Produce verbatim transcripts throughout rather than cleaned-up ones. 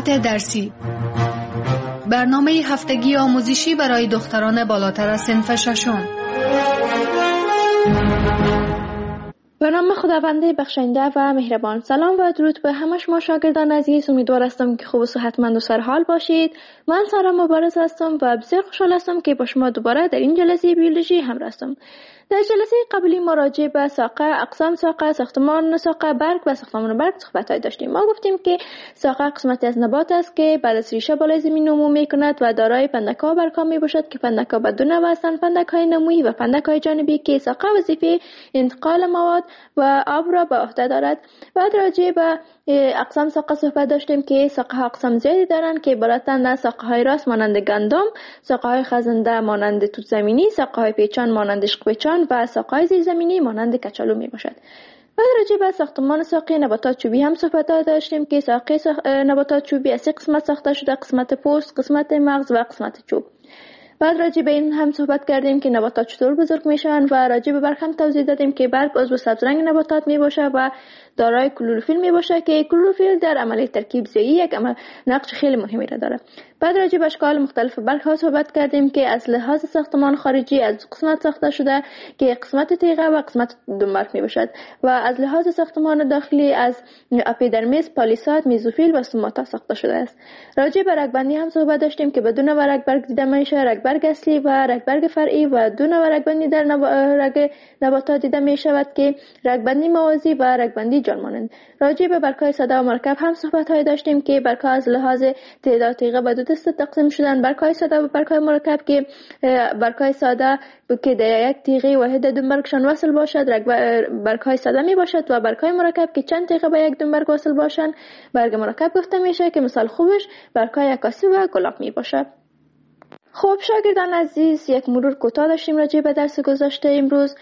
ساعت درسی، برنامه هفتگی آموزشی برای دختران بالاتر از صنف ششم. به نام خداوند بخشنده و مهربان. سلام و درود به همه شما شاگردان عزیز. امیدوار هستم که خوب و صحتمند و سرحال باشید. من سارا مبارز هستم و بسیار خوشحال هستم که با شما دوباره در این جلسه بیولوژی همراه هستم. در جلسه قبلی ما راجع به ساقه، اقسام ساقه، ساختمان ساقه، برگ و ساختمان برگ صحبت داشتیم. ما گفتیم که ساقه قسمتی از نبات است که بعد از ریشه بالای زمین نمو میکند و دارای پندک‌ها و برگ‌ها میباشد که پندک‌ها به دو نوع هستند: پندک‌های نمویی و پندک‌های جانبی که ساقه وظیفه انتقال مواد و آب را به عهده دارد. بعد راجع به اقسام ساقه صحبت داشتیم که ساقه ها اقسام زیادی دارند که عبارتند از ساقه های راست مانند گندم، ساقه های خزنده مانند توت زمینی، ساقه های پیچان مانند عشق پیچان و ساقه های زیرزمینی مانند کچالو می باشد. بعد راجع به ساختمان ساقه نباتات چوبی هم صحبت داشتیم که ساقه ساخ... نباتات چوبی از سه قسمت ساخته شده: قسمت پوست، قسمت مغز و قسمت چوب. بعد راجع به این هم صحبت کردیم که نباتات چطور بزرگ میشن و راجع به برگ هم توضیح دادیم که برگ عضو سبز رنگ نباتات می باشه و دارای کلروفیل می باشه که کلروفیل در عملیه ترکیب ضیایی یک نقش خیلی مهمی را داره. بعد راجع به اشکال مختلف برگ ها صحبت کردیم که از لحاظ ساختمان خارجی از قسمت ساخته شده که قسمت تیغه و قسمت دنبرگ می باشد و از لحاظ ساختمان داخلی از اپیدرمیس، پالیساد، میزوفیل و سوماتا ساخته شده است. راجع به رگبندی هم صحبت داشتیم که بدون رگبرگ دیده میشه: رگبرگ اصلی و رگبرگ فرعی، و دو نوع رگبندی در نب... رگ نباتات دیده می شود که رگبندی موازی و رگبندی جان مانند. راجع به برگ‌های ساده و مرکب هم صحبت های داشتیم که برگ‌ها از لحاظ تعداد تیغه به دو دسته تقسیم شدن: برگ‌های ساده و برگ‌های مرکب که برگ‌های ساده که در یک تیغه واحد دنبرگشان وصل باشد برگ‌های ساده می باشد و برگ‌های مرکب که چند تیغه به یک دنبرگ وصل باشند برگ مرکب گفته میشه که مثال خوبش برگ‌های عکاسی و گلاب می باشد. خب شاگردان عزیز، یک مرور کوتاه داشتیم راجع به درس گذشته امروز.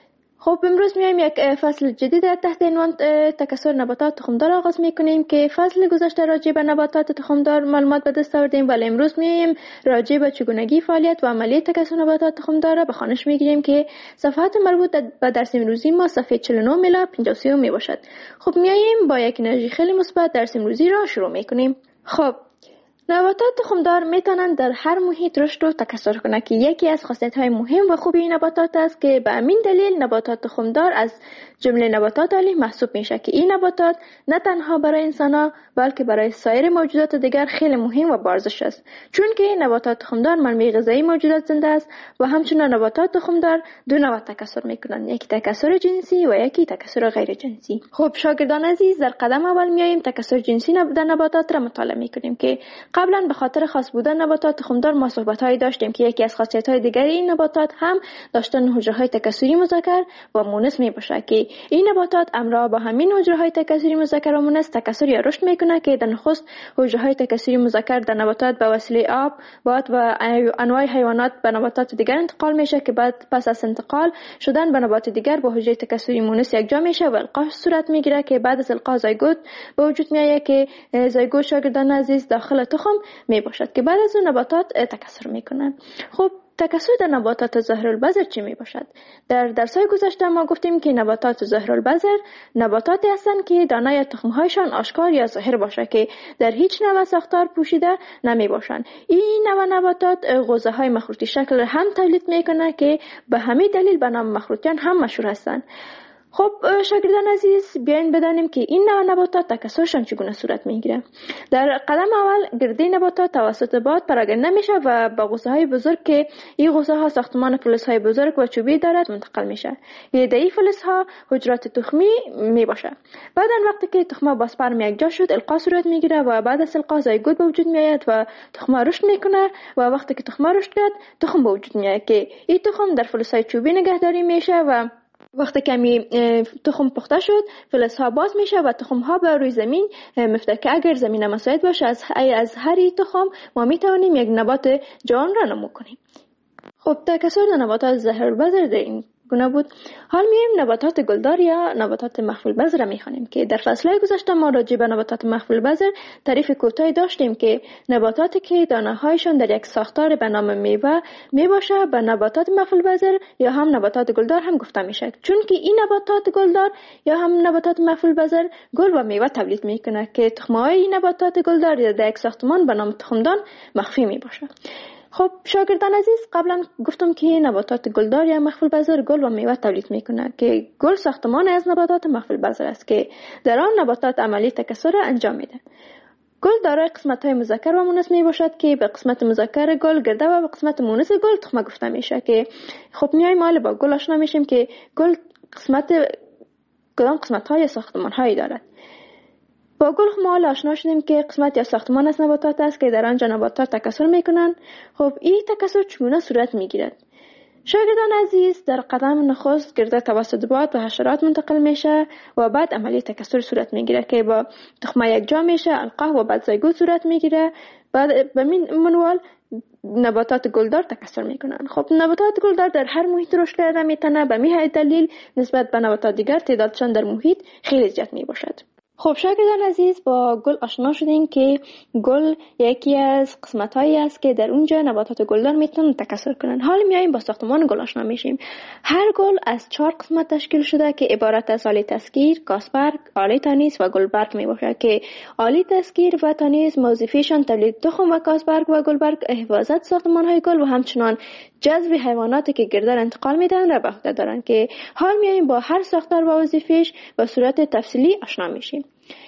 خب امروز میایم یک فصل جدید در تحت عنوان تکثر نباتات تخمدار آغاز میکنیم که فصل گذشته راجع به نباتات تخمدار معلومات به دست آوردیم، ولی امروز میایم راجع به چگونگی فعالیت و عملیه تکثر نباتات تخمدار را به خوانش میگیریم که صفحات مربوط به درس امروزی ما صفحه چهل و نه الی پنجاه و سه می باشد. خب میایم با یک انرژی خیلی مثبت درس امروزی را شروع میکنیم. خب نباتات تخمدار میتونند در هر محیط رشد و تکثر کنند که یکی از خاصیت‌های مهم و خوبی این نباتات است که به همین دلیل نباتات تخمدار از جمله نباتات عالی محسوب میشه که این نباتات نه تنها برای انسان‌ها بلکه برای سایر موجودات دیگر خیلی مهم و بارزش است، چون که نباتات تخمدار منبع غذایی موجودات زنده است و همچنین نباتات تخمدار دو نوع تکثر میکنند: یکی تکثر جنسی و یکی تکثر غیر جنسی. خب شاگردان عزیز، در قدم اول میایم تکثر جنسی در نباتات را مطالعه میکنیم که قبلا به خاطر خاص بودن نباتات تخمدار ما صحبت‌هایی داشتیم که یکی از خاصیت‌های دیگر این نباتات هم داشتن حجره‌های تکثری مذکر و مونث میباشد که این نباتات همراه با همین حجره‌های تکثری مذکر و مونث تکثر یا رشد میکنه که در نخست حجره‌های تکثری مذکر در نباتات به وسیله آب، باد و انواع حیوانات به نباتات دیگر انتقال میشه که بعد پس از انتقال شدن به نبات دیگر با حجره تکثری مونث یکجا میشه و القاح صورت میگیره که بعد از القاح زایگوت به وجود میاد که زایگوت شاگردان عزیز داخل تخم می باشد که بعد از اون نباتات تکثر میکنن. خب تکثر در نباتات ظاهرالبذر چی می باشد؟ در درس‌های گذشته ما گفتیم که نباتات ظاهرالبذر نباتاتی هستند که دانه یا تخم‌هایشان آشکار یا ظاهر باشه که در هیچ نوع ساختار پوشیده نمی باشند. این نوع نباتات غوزه‌های مخروطی شکل هم تولید میکنه که به همین دلیل به نام مخروطیان هم مشهور هستند. خب شاگردان عزیز، بیاین بدانیم که این نوع نباتات تکثرشان چگونه صورت میگیره. در قدم اول گرده نباتات توسط باد پراگنده میشه و با غوزه های بزرگ که این غوزه ها ساختمان فلز های بزرگ و چوبی دارد منتقل میشه. گرده ای فلز ها حجرات تخمی میباشه. بعد وقتی که تخمه با سپرم یکجا شد القاح صورت میگیره و بعد از القاح زایگوت به وجود میاد و تخمه رشد میکنه و وقتی که تخمه رشد کرد تخم به وجود میاد که این تخم در فلز های چوبی نگهداری میشه و وقتی کمی تخم پخته شد فلز ها باز میشه و تخم ها به روی زمین میفته که اگر زمین مساعد باشه از از هر تخم ما میتونیم یک نبات جوان را نمو کنیم. خب تکثر نباتات ظاهرالبذر در این گونه بود. حال میایم نباتات گلدار یا نباتات مخفی البذر را میخوانیم که در فصلهای گذشته ما راجع به نباتات مخفی البذر تعریف کوتاهی داشتیم که نباتاتی که دانه هایشان در یک ساختار به نام میوه میباشه به نباتات مخفی البذر یا هم نباتات گلدار هم گفته میشه، چون که این نباتات گلدار یا هم نباتات مخفی البذر گل و میوه تولید میکنه که تخم‌های این نباتات گلدار در یک ساختمان به نام تخمدان مخفی میباشه. خب شاگردان عزیز، قبلا گفتم که نباتات گلدار یا مخفی البذر گل و میوه تولید میکنه که گل ساختمان از نباتات مخفی البذر است که در آن نباتات عملی تکثر را انجام میده. گل دارای قسمت‌های مذکر و مؤنث میباشد که به قسمت مذکر گل گرده و به قسمت مؤنث گل تخمه گفته میشه که خب میایم مال با گل آشنا میشیم که گل قسمت کدام قسمت‌های ساختمان‌هایی دارد. با گل ما آشنا شدیم که قسمت یا ساختمان از نباتات است که در آنجا نباتات تکثر میکنند. خب این تکثر چگونه صورت میگیرد؟ شاگردان عزیز، در قدم نخست گرده توسط باد به حشرات منتقل میشه و بعد عملی تکثر صورت میگیره که با تخمه یک جا میشه، القاح و بعد زایگوت صورت میگیره. بعد به این منوال نباتات گلدار تکثر میکنن. خب نباتات گلدار در هر محیط رشد کرده میتونه، به همین دلیل نسبت به نباتات دیگر تعدادشان در محیط خیلی زیاد میباشد. خب شاگردان عزیز، با گل آشنا شدیم که گل یکی از قسمت‌هایی است که در اونجا نباتات گلدار میتونن تکثر کنن. حالا میایم با ساختمان گل آشنا میشیم. هر گل از چهار قسمت تشکیل شده که عبارت از آله تسگیر، کاسبرگ، آله تانیس و گلبرگ میباشه که آله تسگیر و تانیس وظیفه‌شان تولید تخم و کاسبرگ و گلبرگ حفاظت ساختمان‌های گل و همچنان جذب حیواناتی که گردر انتقال میدن را به عهده دارن که حال میایم با هر ساختار و وظیفه‌اش به صورت تفصیلی آشنا میشیم.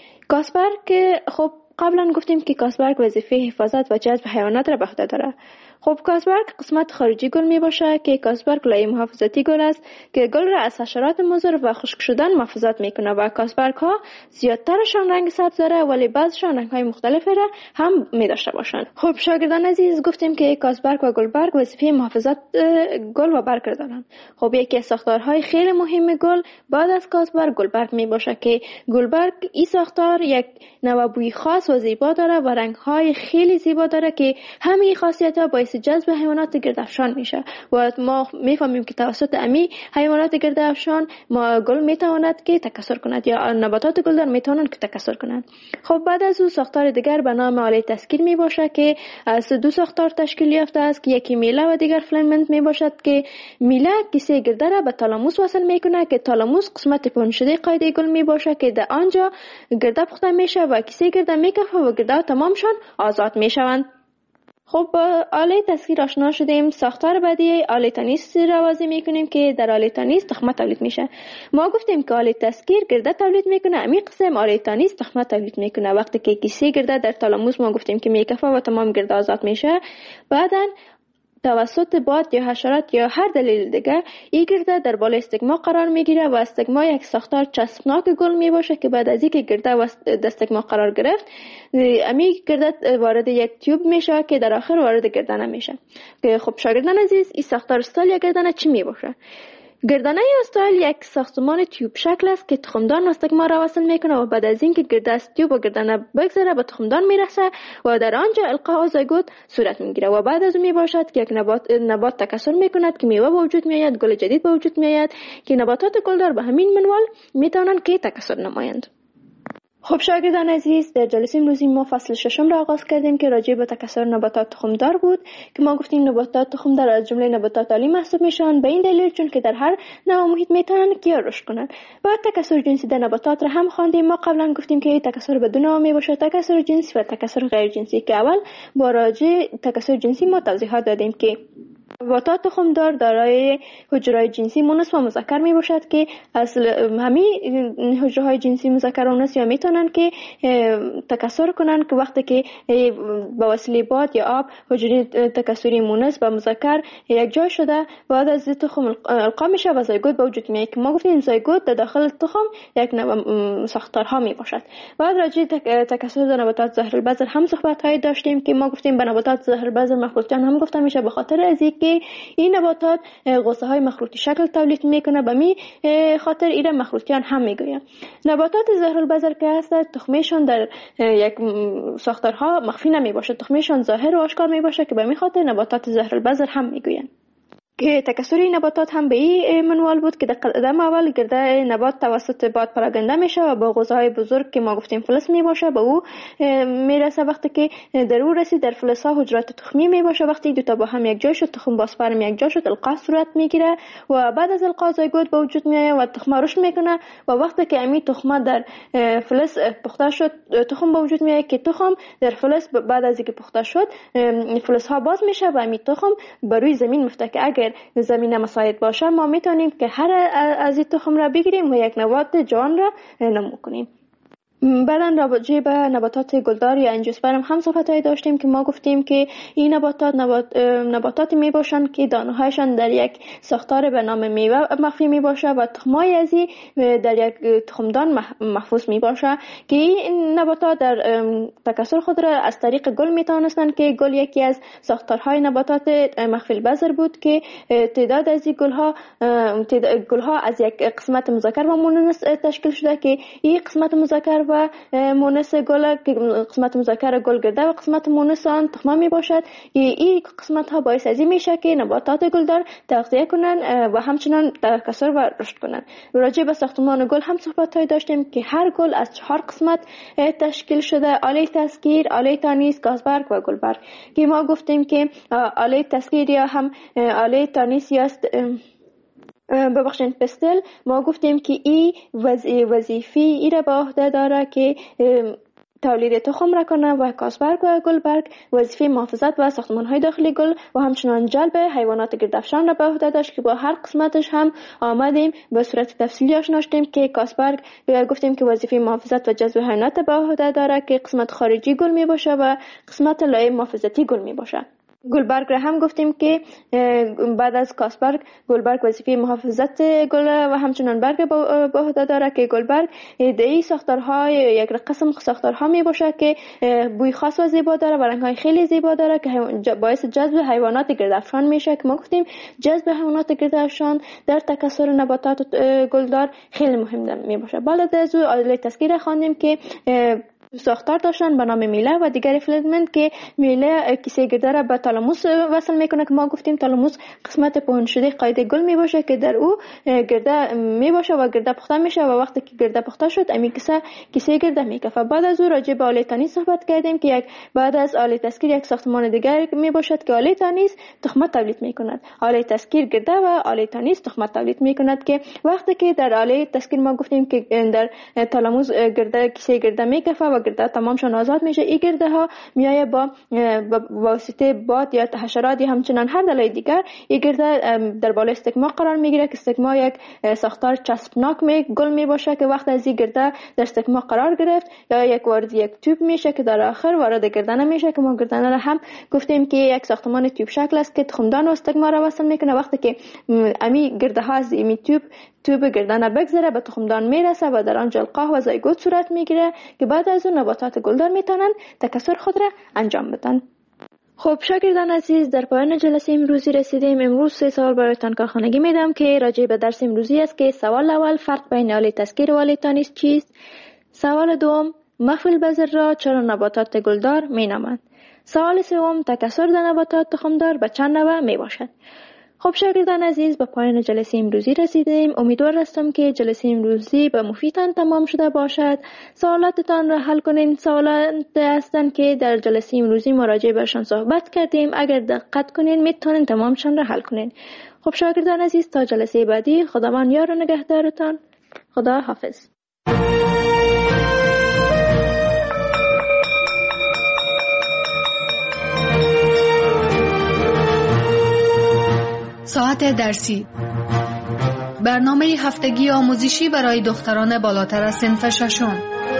کاسبرگ، خب قبلا گفتیم که کاسبرگ وظیفه حفاظت و جذب حیوانات را به عهده داره. خب کاسبرگ قسمت خارجی گل می باشه که کاسبرگ لایه محافظتی گل است که گل را از حشرات مضر و خشک شدن محافظت میکنه و کاسبرگ ها زیادترشان رنگ سبز داره ولی بعضشان رنگ های مختلفی را هم می داشته باشند. خب شاگردان عزیز، گفتیم که کاسبرگ و گلبرگ وظیفه محافظت گل و برگ را دارند. خب یکی از ساختارهای خیلی مهم گل بعد از کاسبرگ گلبرگ می باشه که گلبرگ این ساختار یک نوع بوی خاص و زیبا داره و رنگ های خیلی زیبا داره که همین خاصیت ها باعث جذب حیوانات گردافشان میشه و ما میفهمیم که توسط امی حیوانات گردافشان ما گل میتواند که تکثر کند یا نباتات گلدار میتوانند که تکثر کنند. خب بعد از او ساختار دیگر به نام آله تسگیر میباشه که از دو ساختار تشکیل یافته است که یکی میله و دیگر فیلامنت میباشد که میله کیسه گرده را به تالاموس وصل میکنه که تالاموس قسمت پنجشده قاعده گل میباشه که در آنجا گرده پخته میشه و کیسه گرده میکفه و گرده تمامشان آزاد میشوند. خب با آله تسگیر آشنا شدیم. ساختار بعدی آله تانیس را واضح میکنیم که در آله تانیس تخمه تولید میشه. ما گفتیم که آله تسگیر گرده تولید میکنه، امی قسم آله تانیس تخمه تولید میکنه. وقتی که کیسه گرده در تالاموس ما گفتیم که میکفه و تمام گرده آزاد میشه، بعدن توسط باد یا حشرات یا هر دلیل دیگه این گرده در بالای استگما قرار میگیره و استگما یک ساختار چسبناک گل میباشه که بعد از اینکه گرده و استگما قرار گرفت امی گرده وارد یک تیوب میشه که در آخر وارد گردنه میشه. که خب شاگردان عزیز، این ساختار استایل یا گردنه چی میباشه؟ گردنه استایل یک ساختمان تیوب شکل است که تخمدان استگما را وصل میکنه و بعد از اینکه گرده از تیوب و گردنه بگذره به تخمدان میرسه و در آنجا القاح و زایگوت صورت میگیره و بعد از اون میباشد که یک نبات نبات تکثر میکند که میوه به وجود میآید، گل جدید به وجود میآید که نباتات گلدار به همین منوال میتونن که تکثر نمایند. خب شاگردان عزیز، در جلسه امروزی ما فصل ششم را آغاز کردیم که راجع به تکثر نباتات تخمدار بود که ما گفتیم نباتات تخمدار از جمله نباتات عالی محسوب میشن به این دلیل چون که در هر نوع محیط میتونن که رشد کنن. بعد تکثر جنسی در نباتات را هم خواندیم. ما قبلا گفتیم که تکثر به دو نوع میباشه، تکثر جنسی و تکثر غیر جنسی، که اول با راجع تکثر جنسی ما توضیحات دادیم که نباتات تخمدار دارای حجره‌های جنسی مؤنث و مذکر می باشد که اصل همین حجره‌های جنسی مذکر و مؤنث یا میتونن که تکثر کنن که وقتی که با وسیله باد یا آب حجره تکثری مؤنث و مذکر یک جا شده بعد از تخم القا میشه و زایگوت به وجود میاد که ما گفتیم زایگوت در داخل تخم یک نوع ساختارها می باشد. بعد راجع تکثر در نباتات ظاهر البذر هم صحبت‌های داشتیم که ما گفتیم به نباتات ظاهر البذر مخروطیان هم گفته میشه به خاطر از که این نباتات غصه های مخروطی شکل تولید میکنه، به می خاطر ایره مخروطیان هم میگویم. نباتات ظاهر البذر که هست تخمشان در یک ساختارها مخفی نمی باشه، تخمشان ظاهر و آشکار می باشه که به می خاطر نباتات ظاهر البذر هم میگویم. که تکثر این نباتات هم به این منوال بود که در قدم اول گرده نبات توسط باد پراگنده میشه و با غوزهای بزرگ که ما گفتیم فلس می باشه به او میرسه. وقتی که در او رسید در فلس ها حجرات تخمی می باشه. وقتی دو تا با هم یک جای شد، تخم با سپرم یک جای شد، القاح صورت میگیره و بعد از القاح زایگوت به وجود میاد و تخم رشد میکنه و وقتی که امی تخم در فلس پخته شد تخم به وجود میاد که تخم در فلس بعد از اینکه پخته شد فلس ها باز میشه و امی تخم بر روی زمین میفته که اگر زمین مساعد باشه ما میتونیم که هر از این تخم را بگیریم و یک نبات جوان را نمو کنیم. بعداً راجع به نباتات گلدار یا انجیوسپرم هم صحبت‌هایی داشتیم که ما گفتیم که این نباتات نبات نباتاتی می باشند که دانه‌هایشان در یک ساختار به نام میوه مخفی می باشه و تخمای از این در یک تخمدان محفوظ می باشه که این نباتات در تکثر خود را از طریق گل می توانستند که گل یکی از ساختارهای نباتات مخفی البذر بود که تعداد از این گل‌ها گل‌ها از یک قسمت مذکر و مؤنث تشکیل شده که این قسمت مذکر و مؤنث گل که قسمت مذکر گل گرده و قسمت مؤنث آن تخمه می باشد. این قسمت ها باعث از این میشه که نباتات گلدار تغذیه کنن و همچنان تکثر و رشد کنن. راجع به ساختمان گل هم صحبت های داشتیم که هر گل از چهار قسمت تشکیل شده: آله تسکیر، آله تانیس، گازبرگ و گلبرگ که ما گفتیم که آله تسکیر یا هم آله تانیس است ببخشید پستل ما گفتیم که این وظیفه ای را به عهده داره که تولید تخم را کنه و گازبرگ و گلبرگ وظیفه محافظت و ساختمان های داخلی گل و همچنان جلب حیوانات گردافشان را به عهده داشت که با هر قسمتش هم آمدیم به صورت تفصیلی آشنا شدیم که گازبرگ گفتیم که وظیفه محافظت و جذب حیوانات به عهده داره که قسمت خارجی گل می باشه و قسمت لایه محافظتی گل می باشه. گلبرگ را هم گفتیم که بعد از گازبرگ گلبرگ وظیفه محافظت گل و همچنان برگ به عهده داره که گلبرگ دهی ساختارهای یک قسم ساختارها می باشه که بوی خاص و زیبا داره و رنگ‌های خیلی زیبا داره که باعث جذب حیوانات گردافشان میشه که ما گفتیم جذب حیوانات گردافشان در تکثر نباتات گلدار خیلی مهم می باشه. بعد از او آله تسکیر خواندیم که ساختار داشتن به نام میله و دیگر فیلمنت که میله کیسه گرده را به تالاموس وصل میکنه که ما گفتیم تالاموس قسمت پهن شده قاعده گل می باشه که در او گرده می باشه و گرده پخته میشه و وقتی که گرده پخته شد امی کیسه کیسه گرده میکفه. بعد از او راجع به آله تانیس صحبت کردیم که یک بعد از آله تسکیر یک ساختمان دیگر می باشد که آله تانیس تخم تولید میکند. آله تسکیر گرده و آله تانیس تخم تولید میکند که وقتی که در آله تسکیر ما گفتیم که در تالاموس گرده کیسه گرده میکفه و گرده تمامشان آزاد میشه. این گرده ها میایه با واسطه باد یا حشرات یا همچنان هر دلایل دیگر این گرده در بالای استکما قرار میگیره که استکما یک ساختار چسبناک می گل می باشه که وقت از این گرده در استکما قرار گرفت یا یک وارد یک توب میشه که در آخر وارد گردنه میشه که ما گردنه را هم گفتیم که یک ساختمان توب شکل است که تخمدان و استکما را وصل میکنه. وقتی که امی گرده ها از این توب توب گردنه بگذره به تخمدان میرسه و در آنجا القاح و زایگوت صورت میگیره که بعد از اون نباتات گلدار میتونن تکثر خود را انجام بدن. خب شاگردان عزیز در پایان جلسه امروزی رسیدیم. امروز سه سوال برایتان کارخانگی میدم که راجع به درس امروزی است که سوال اول فرق بین آله تسکیر و آله تانیس چیست؟ سوال دوم مخفی البذر را چرا نباتات گلدار مینامند؟ سوال سوم تکثر در نباتات تخمدار به چند نوع می باشد؟ خب شاگردان عزیز به پایان جلسه امروزی رسیدیم. امیدوار هستم که جلسه امروزی به مفیدتان تمام شده باشد. سوالاتتان را حل کنین. سوالات هستند که در جلسه امروزی مراجعه بهشان صحبت کردیم. اگر دقت کنین میتونین تمامشان را حل کنین. خب شاگردان عزیز تا جلسه بعدی خداوند یار و نگهدارتان. خدا حافظ. ساعت درسی برنامه هفتگی آموزشی برای دختران بالاتر از صنف ششم.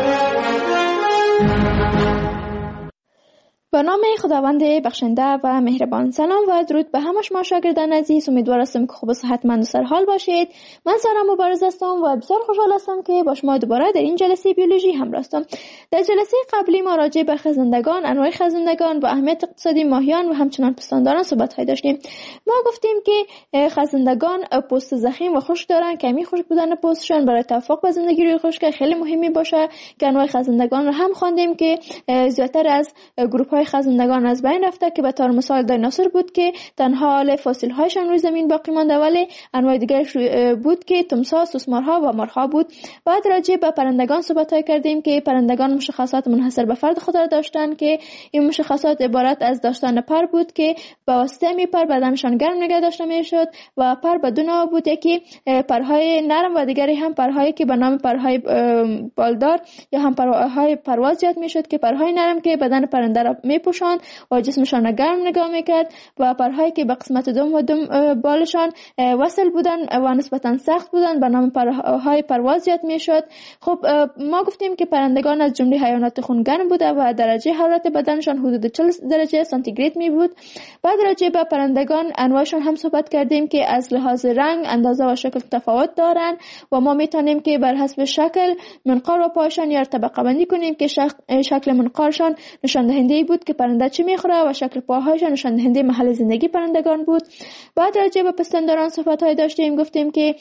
به نام خداوند بخشنده و مهربان. سلام و درود به همه شما شاگردان عزیز. امیدوار هستم که خوب و صحتمند و سرحال باشید. من سارا مبارز هستم و بسیار خوشحال هستم که با شما دوباره در این جلسه بیولوژی همراه هستم. در جلسه قبلی ما راجع به خزندگان، انواع خزندگان و اهمیت اقتصادی ماهیان و همچنان پستانداران صحبت داشتیم. ما گفتیم که خزندگان پوست ضخیم و خشک دارن که همین خشک بودن پوستشان برای توافق با زندگی روی خشک خیلی مهمی باشه که انواع خزندگان رو هم خواندیم که زیاتر از گروه های های خزندگان از بین رفته که به طور مثال دایناسور بود که تنها حال فسیل هایشان روی زمین باقی مانده، ولی انواع دیگر بود که تمساح، سوسمارها و مارها بود. بعد راجع به پرندگان صحبت کردیم که پرندگان مشخصات منحصر به فرد خود را داشتند که این مشخصات عبارت از داشتن پر بود که با واسطه می پر بدنشان گرم نگه داشته میشد و پر به دو نوع بود، یکی پرهای نرم و دیگری هم پرهایی که به نام پرهای بالدار یا هم پرهای پرواز یاد میشد که پرهای نرم که بدن پرنده را میپوشاند و جسمشان را گرم نگاه میکرد و پرهایی که به قسمت دوم و دم بالشان وصل بودن و نسبتا سخت بودن به نام پرهای پرواز یاد میشد. خب ما گفتیم که پرندگان از جمله حیوانات خونگرم بوده و درجه حرارت بدنشان حدود چهل درجه سانتیگراد می بود. بعد راجع به پرندگان انواعشان هم صحبت کردیم که از لحاظ رنگ، اندازه و شکل تفاوت دارند و ما میتونیم که بر حسب شکل منقار و پایشان یا طبقه بندی کنیم که شکل منقارشان نشان دهنده بود که پرنده چی میخوره و شکل پاهایشان نشان دهنده محل زندگی پرندگان بود. بعد راجع به پستانداران صحبت های داشتیم، گفتیم که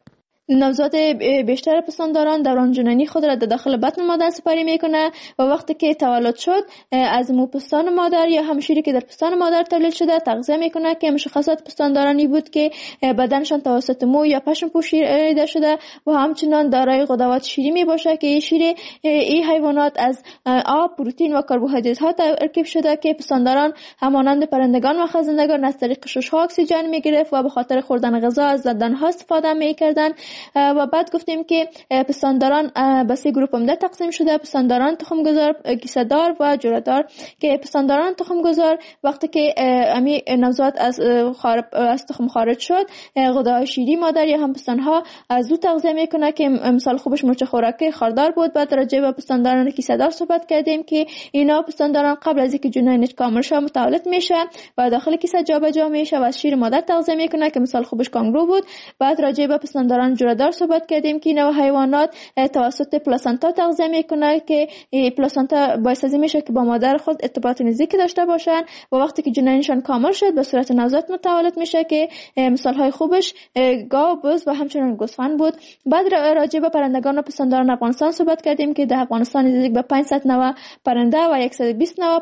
نوزاد بیشتر پستانداران دوران جنینی خود را در داخل بطن مادر سپری میکنه و وقتی که تولد شد از مو پستان مادر یا هم شیری که در پستان مادر تولید شده تغذیه میکنه که مشخصات پستاندارانی بود که بدنشان توسط مو یا پشم پوشیده شده و همچنان دارای غدوات شیری می باشه که شیر این حیوانات از آب، پروتئین و کربوهیدرات ها ترکیب شده که پستانداران همانند پرندگان و خزندگان از طریق شش ها اکسیژن میگرفت و به خاطر خوردن غذا از دندان ها استفاده میکردن. و بعد گفتیم که پستانداران به سه گروه عمده تقسیم شده: پستانداران تخمگذار، کیسه‌دار و جره‌دار. که پستانداران تخمگذار وقتی که امی نوزاد از خارج از تخم خارج شد، غده‌های شیری مادر یا هم پستانها از او تغذیه میکنه که مثال خوبش مرچ خوراکی خاردار بود. بعد راجع به پستانداران کیسه‌دار صحبت کردیم که اینا پستانداران قبل از اینکه جنینش کامل شه متولد میشه و داخل کیسه جابجا میشه و از شیر مادر تغذیه میکنه که مثال خوبش کانگرو بود. بعد راجع به پستانداران جره‌دار صحبت کردیم که اینا حیوانات توسط پلاسنتا تغذیه میکنه که پلاسنتا باعث از میشه که با مادر خود ارتباط نزدیک داشته باشن و وقتی که جنینشان کامل شد به صورت نوزاد متولد میشه که مثال های خوبش گاو، بز و همچنین گوسفند بود. بعد راجع به پرندگان و پستانداران افغانستان صحبت کردیم که در افغانستان نزدیک به پانصد نوع پرنده و صد و بیست نوع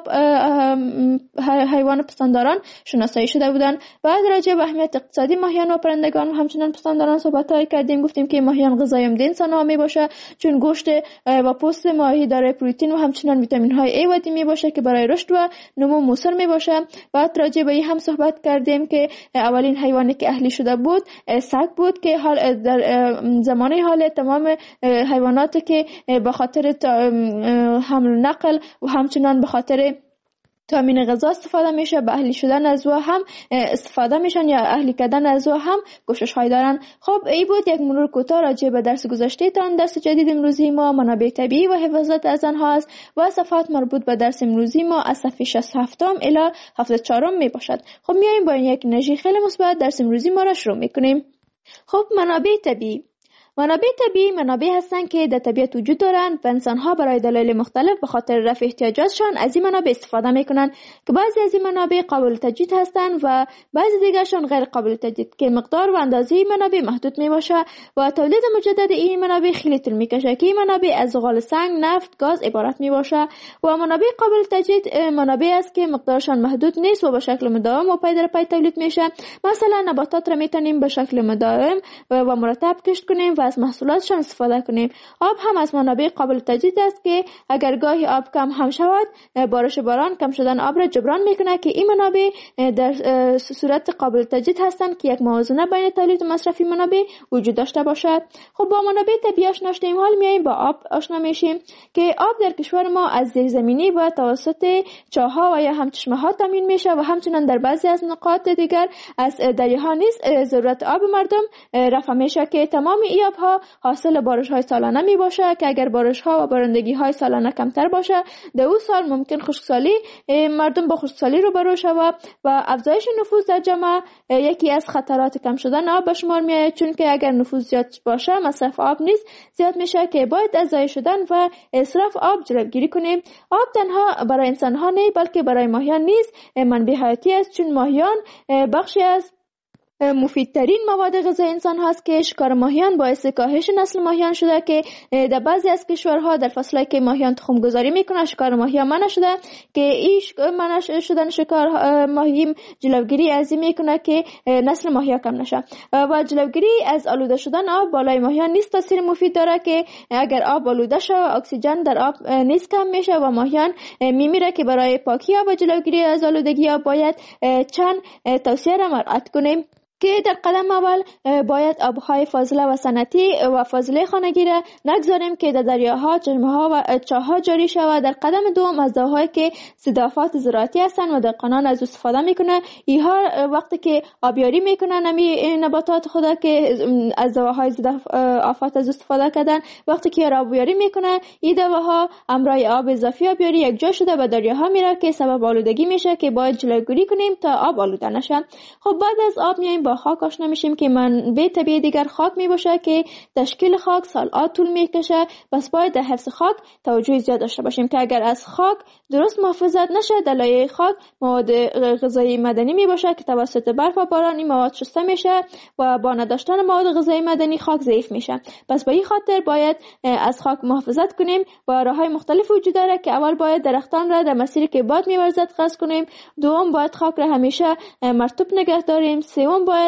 حیوان پستانداران شناسایی شده بودند. بعد راجع به اهمیت اقتصادی ماهیان و پرندگان و همچنین پستانداران صحبت کردیم. گفتیم که ماهیان غذای عمده انسان‌ها می باشه چون گوشت و پوست ماهی دارای پروتئین و همچنین ویتامین های ای و دی می باشه که برای رشد و نمو موثر می باشه. بعد راجع به این هم صحبت کردیم که اولین حیوانی که اهلی شده بود سگ بود که حال در زمانه حال تمام حیواناتی که به خاطر حمل و نقل و همچنین به خاطر تامین غذا استفاده میشه به اهلی شدن از او هم استفاده میشن یا اهلی کردن از او هم کوشش های دارن. خب این بود یک مرور کوتاه راجع به درس گذشته تان. درس جدید امروزی ما منابع طبیعی و حفاظت از آنها است و صفحات مربوط به درس امروزی ما از صفحه شصت و هفت الی هفتاد و چهار می باشد. خب میایم با یک انرژی خیلی مثبت درس امروزی ما را شروع میکنیم. خب منابع طبیعی منابع طبیعی منابع هستند که در طبیعت وجود دارند و انسان‌ها برای دلایل مختلف به خاطر رفع احتیاجاتشان از این منابع استفاده می‌کنند که بعضی از این منابع قابل تجدید هستند و بعضی دیگرشان غیر قابل تجدید که مقدار و اندازه این منابع محدود میباشه و تولید مجدد این منابع خیلی طول میکشه که این منابع از زغال سنگ، نفت، گاز عبارت میباشه و منابع قابل تجدید منابع است که مقدارشان محدود نیست و به شکل مداوم و پای در پای تولید میشه. مثلا نباتات را میتونیم به شکل مداوم و مرتب کشت کنیم و از محصولاتشان استفاده کنیم. آب هم از منابع قابل تجدید است که اگر گاهی آب کم هم شود، بارش باران کم شدن آب را جبران میکنه که این منابع در صورت قابل تجدید هستند که یک موازنه بین تولید و مصرف منابع وجود داشته باشد. خب با منابع طبیعی آشنا شدیم، حال میایم با آب آشنا میشیم که آب در کشور ما از زیرزمینی و توسط چاه‌ها و یا هم چشمه‌ها تامین میشه و همچنین در بعضی از نقاط دیگر از دریاها نیز ضرورت آب مردم رفع میشه که تمام این آبها حاصل بارش‌های سالانه می باشه که اگر بارش‌ها و بارندگی‌های سالانه کمتر باشه در اون سال ممکن خشکسالی مردم با خشکسالی روبرو شود و افزایش نفوذ در جامعه یکی از خطرات کم شدن آب به شمار میاد، چون که اگر نفوذ زیاد باشه مصرف آب نیز زیاد میشه که باید از ضایع شدن و اسراف آب جلوگیری کنیم. آب تنها برای انسان‌ها نه بلکه برای ماهیان نیز منبع حیاتی است، چون ماهیان بخشی از مفیدترین مواد غذایی انسان هاست که شکار ماهیان باعث کاهش نسل ماهیان شده که در بعضی از کشورها در فصلی که ماهیان تخم گذاری میکنه شکار ماهیان منع شده که ایش منع شدن شکار ماهی جلوگیری از این میکنه که نسل ماهیان کم نشه و جلوگیری از آلوده شدن آب بالای ماهیان نیست تاثیر مفید داره که اگر آب آلوده شه اکسیژن در آب نیست کم میشه و ماهیان میمیره که برای پاکی آب و جلوگیری از آلودگی آب باید چند توصیه را مراعات کنیم که در قدم اول باید آبهای فاضله و صنعتی و فاضله خانگی را نگذاریم که در دریاها، چشمه‌ها و چاه‌ها جاری شود. در قدم دوم از دواهایی که ضدآفات زراعتی هستند و دهقانان از استفاده میکنه اینها وقتی که آبیاری میکنن نمی نباتات خود که از دواهای ضدآفات از استفاده کردن وقتی که آبیاری میکنه این دواها همراه آب اضافی آبیاری یک جا شده به دریاها میره که سبب آلودگی میشه که باید جلوگیری کنیم تا آب آلوده نشه. خب بعد از آب میایم با خاک آشنا میشیم که منبع طبیعی دیگر خاک میباشه که تشکیل خاک سال‌ها طول میکشه. بس باید در حفظ خاک توجه زیاد داشته باشیم که اگر از خاک درست محافظت نشه در لایه خاک مواد غذایی معدنی میباشه که توسط برف و باران این مواد شسته میشه و با نداشتن مواد غذایی معدنی خاک ضعیف میشه. پس با این خاطر باید از خاک محافظت کنیم و راههای مختلف وجود داره که اول باید درختان را در مسیری که باد میورزد قطع کنیم، دوم باید خاک را همیشه مرطوب نگه داریم، سوم باید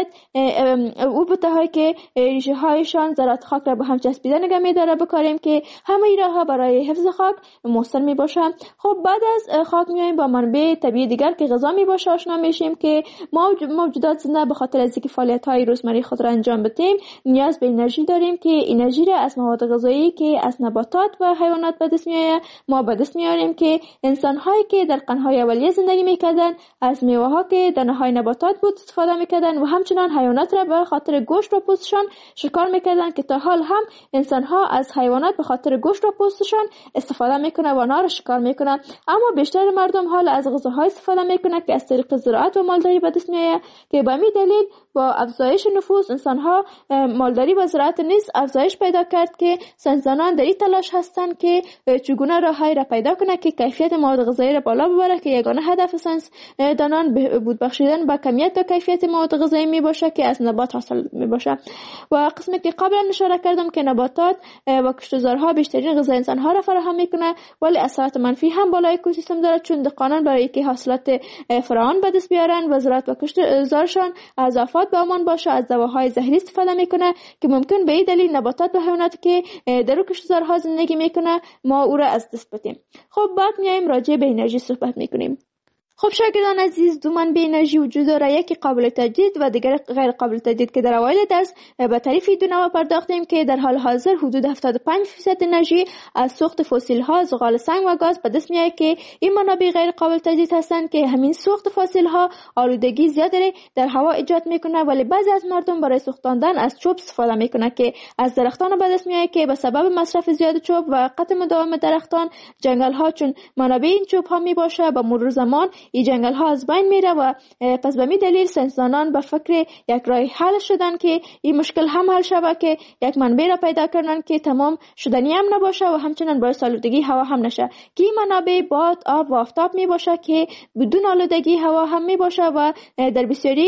او بوتهایی که ریشه هایشان ذرات خاک را به هم چسبیده نگه می‌داره بکاریم که همه این راه‌ها برای حفظ خاک مؤثر میباشه. خب بعد از خاک میایم با منبع طبیعی دیگر که غذا میباشه آشنا میشیم که ما موجودات زنده به خاطر از اینکه فعالیت‌های روزمره خود را انجام بدیم نیاز به انرژی داریم که انرژی را از مواد غذایی که از نباتات و حیوانات به دست میآید ما به دست میاریم که انسان‌هایی که در قرن‌های اولیه زندگی میکردن از میوه‌ها که دانه‌های نباتات بود استفاده میکردن و همچنان حیوانات را به خاطر گوشت و پوستشان شکار میکردن که تا حال هم انسان‌ها از حیوانات به خاطر گوشت و پوستشان استفاده میکنه و آنها را شکار میکنه. اما بیشتر مردم حال از غذاهای استفاده میکنه که از طریق زراعت و مالداری به دست میآید که به همین دلیل با افزایش نفوس انسان‌ها مالداری و زراعت نیز افزایش پیدا کرد که ساینسدانان در این تلاش هستند که چگونه راههایی را پیدا کنه که کیفیت مواد غذایی را بالا ببره که یگانه هدف ساینسدانان بهبود بخشیدن به کمیت و کیفیت مواد غذایی می باشه که از نبات حاصل می باشه. و قسمی که قبلا اشاره کردم که نباتات و کشتزارها بیشترین غذای انسان‌ها را فراهم میکنه ولی اثرات منفی هم بالای اکوسیستم داره چون دهقانان برای اینکه حاصلات فراوان به دست بیارن و زراعت و کشتزارشان از آفات به امان باشه از دواهای زهری استفاده میکنه که ممکن به این دلیل نباتات و حیواناتی که در کشتزارها زندگی میکنه ما او را از دست بدیم. خب بعد میایم راجع به انرژی صحبت میکنیم. خب شاگردان عزیز دو منبع انرژی وجود داره، یکی قابل تجدید و دیگر غیر قابل تجدید که در اوایل درس به تعریف دو نوع پرداختیم که در حال حاضر حدود هفتاد و پنج درصد انرژی از سوخت فسیل ها، زغال سنگ و گاز به دست میاد که این منابع غیر قابل تجدید هستند که همین سوخت فسیل ها آلودگی زیادی در هوا ایجاد میکنه ولی بعضی از مردم برای سوختاندن از چوب استفاده میکنه که از درختان به دست میاد که به سبب مصرف زیاد چوب و قطع مداوم درختان جنگل ها چون منابع این چوب ها میباشه با مرور زمان این جنگل ها از بین میره و پس به می دلیل ساینسدانان به فکر یک راه حل شدن که این مشکل هم حل شود که یک منبع را پیدا کردن که تمام شدنی هم نباشه و همچنین باعث آلودگی هوا هم نشه که این منابع باد، آب و آفتاب می باشه که بدون آلودگی هوا هم می باشه و در بسیاری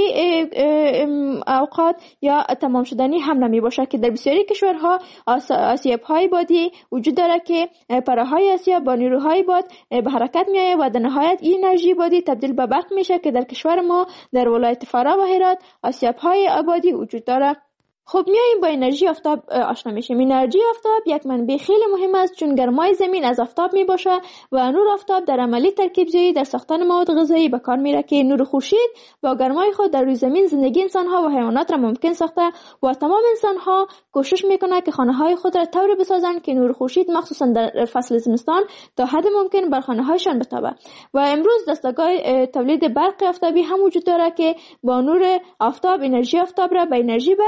اوقات یا تمام شدنی هم نمی باشه که در بسیاری کشورها آسیاب های بادی وجود داره که پرههای آسیاب با نیروهای باد به حرکت می آید و در نهایت این انرژی بادی تبدیل به برق میشه که در کشور ما در ولایت فرا و هرات آسیاب های آبادی وجود داره. خب میاییم با انرژی آفتاب آشنا میشیم. انرژی آفتاب یک منبع خیلی مهم است چون گرمای زمین از آفتاب میباشه و نور آفتاب در عملی ترکیب زایی در ساختن مواد غذایی به کار میره که نور خورشید با گرمای خود در روی زمین زندگی انسانها و حیوانات را ممکن ساخته و تمام انسانها کوشش میکنه که خانه های خود را طوری بسازند که نور خورشید مخصوصا در فصل زمستان تا حد ممکن بر خانه هایشان بتابه. و امروز دستگاه تولید برق آفتابی هم وجود داره که با نور آفتاب انرژی آفتاب را به انرژی برق تبدیل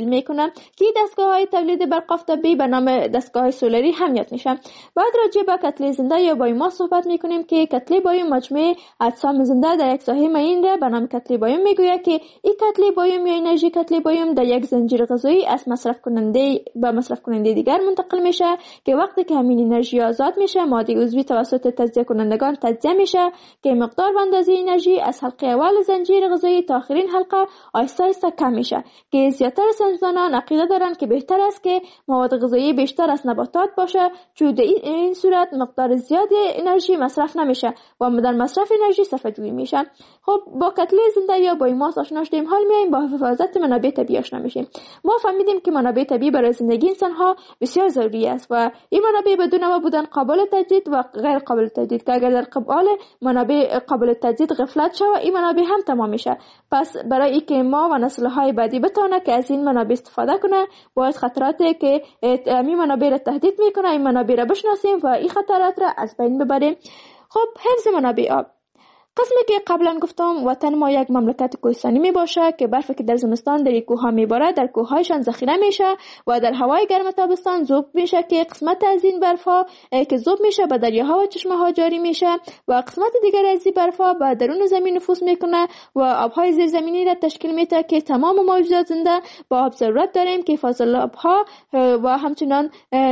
تبدیل میکنه که دستگاه های تولید برق آفتابی به نام دستگاه های سولری هم یاد میشه. بعد راجع به کتله زنده یا بایوماس صحبت میکنیم که کتله بایوم مجموعه اجسام زنده در یک ساحه معین را به نام کتله بایوم میگوید که این کتله بایوم یا انرژی کتله بایوم در یک زنجیر غذایی از مصرف کننده به مصرف کننده دیگر منتقل میشه که وقتی که همین انرژی آزاد میشه ماده عضوی توسط تجزیه کنندگان تجزیه میشه که مقدار و اندازه انرژی از حلقه اول زنجیر غذایی تا آخرین حلقه آهسته آهسته کم میشه که زیاتر ساینسدانان عقیده دارند که بهتر است که مواد غذایی بیشتر از نباتات باشه چون در این صورت مقدار زیادی انرژی مصرف نمیشه و در مصرف انرژی صرفه جویی میشه. خب با کتله زنده یا بایوماس آشنا شدیم، حال میایم با حفاظت منابع طبیعی آشنا میشیم. ما فهمیدیم که منابع طبیعی برای زندگی انسان ها بسیار ضروری است و این منابع بدون ما بودن قابل تجدید و غیر قابل تجدید که اگر در قبال منابع قابل تجدید غفلت شود این منابع هم تمام میشه. پس برای اینکه ما و نسل های بعدی بتونه که از این منابع استفاده کنه باید خطراتی که این منابع را تهدید میکنه این منابع را بشناسیم و این خطرات را از بین ببریم. خب حفظ منابع آب. قسمی که قبلا گفتم وطن ما یک مملکت کوهستانی می باشه که برفی که در زمستان در کوه ها می باره در کوه هایشان ذخیره میشه و در هوای گرم تابستان ذوب میشه که قسمت از این برف ها که ذوب میشه به دریاها و چشمه ها جاری میشه و قسمت دیگر از این برف ها به درون زمین نفوذ میکنه و آبهای زیرزمینی را تشکیل میده که تمام موجودات زنده با آب ضرورت داریم که فاضل آبها و همچنان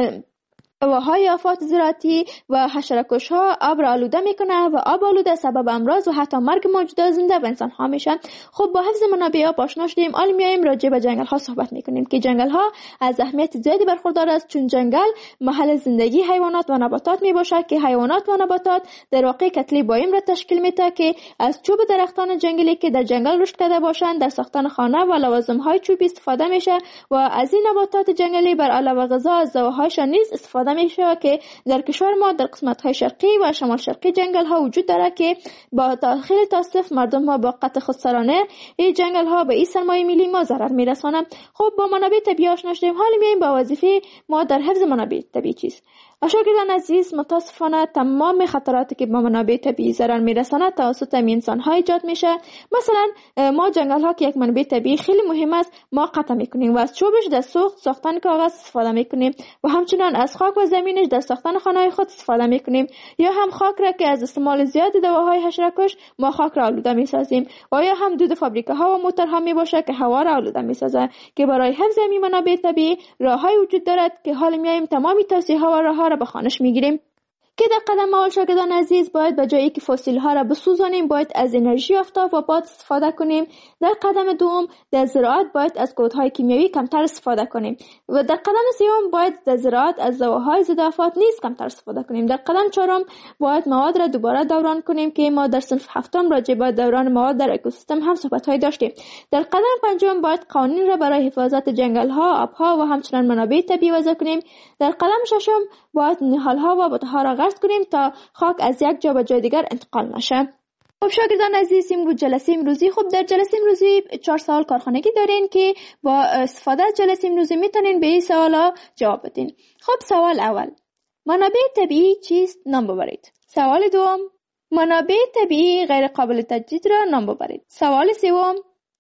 هواهای آفات زراعتی و حشره‌کش ها آب را آلوده میکنه و آب آلوده سبب امراض و حتی مرگ موجودات زنده و انسان ها میشه. خب با حفظ منابع آب آشنا شدیم، حالا میایم راجع به جنگل ها صحبت میکنیم که جنگل ها از اهمیت زیادی برخوردار است چون جنگل محل زندگی حیوانات و نباتات میباشه که حیوانات و نباتات در واقع کتله بایوم را تشکیل میده که از چوب درختان جنگلی که در جنگل رشد کرده باشند در ساختن خانه و لوازم های چوبی استفاده میشه و از این نباتات جنگلی بر علاوه غذا از زوهایشان نیز استفاده میشه که در کشور ما در قسمت های شرقی و شمال شرقی جنگل ها وجود داره که با خیلی تاسف مردم ها با قطع خودسرانه این جنگل ها به این سرمایه ملی ما ضرر میرسانه. خب با منابع طبیعی آشنا شدیم، حالا میایم با وظیفه ما در حفظ منابع طبیعی چیست. شاگردان عزیز، متاسفانه تمام خطراتی که با منابع طبیعی ضرر میرسانه توسط انسان ها ایجاد میشه. مثلا ما جنگل ها که یک منبع طبیعی خیلی مهم است ما قطع میکنیم و از چوبش در سوخت ساختن کاغذ استفاده میکنیم و همچنان از خاک و زمینش در ساختن خانه خود استفاده میکنیم یا هم خاک را که از استعمال زیاد دواهای حشره‌کش ما خاک را آلوده میسازیم و یا هم دود فابریکه ها و موتورها میباشه که هوا را آلوده میسازه که برای حفظ این منابع طبیعی راههای وجود دارد که حالا میایم تمامی توصیه ها و راهها را به خوانش میگیریم. که در قدم اول شاگردان عزیز باید به جایی که فسیل ها را بسوزانیم باید از انرژی آفتاب و باد استفاده کنیم. در قدم دوم در زراعت باید از کودهای کیمیایی کمتر استفاده کنیم و در قدم سوم باید در زراعت از دواهای ضد آفات نیز کمتر استفاده کنیم. در قدم چهارم باید مواد را دوباره دوران کنیم که ما در صنف هفتم راجع به دوران مواد در اکوسیستم هم صحبت های داشتیم. در قدم پنجم باید قوانین را برای حفاظت جنگل ها، آبها و همچنین منابع طبیعی وضع کنیم. در قدم ششم باید نهال ها و بوته را غرس کنیم تا خاک از یک جا به جای دیگر انتقال نشه. خب شاگردان عزیز، امروز جلسه امروزی خب در جلسه امروزی چهار سوال کارخانگی دارین که با استفاده از جلسه امروزی میتونین به این سوالا جواب بدین. خب سوال اول، منابع طبیعی چیست؟ نام ببرید. سوال دوم، منابع طبیعی غیر قابل تجدید را نام ببرید. سوال سوم،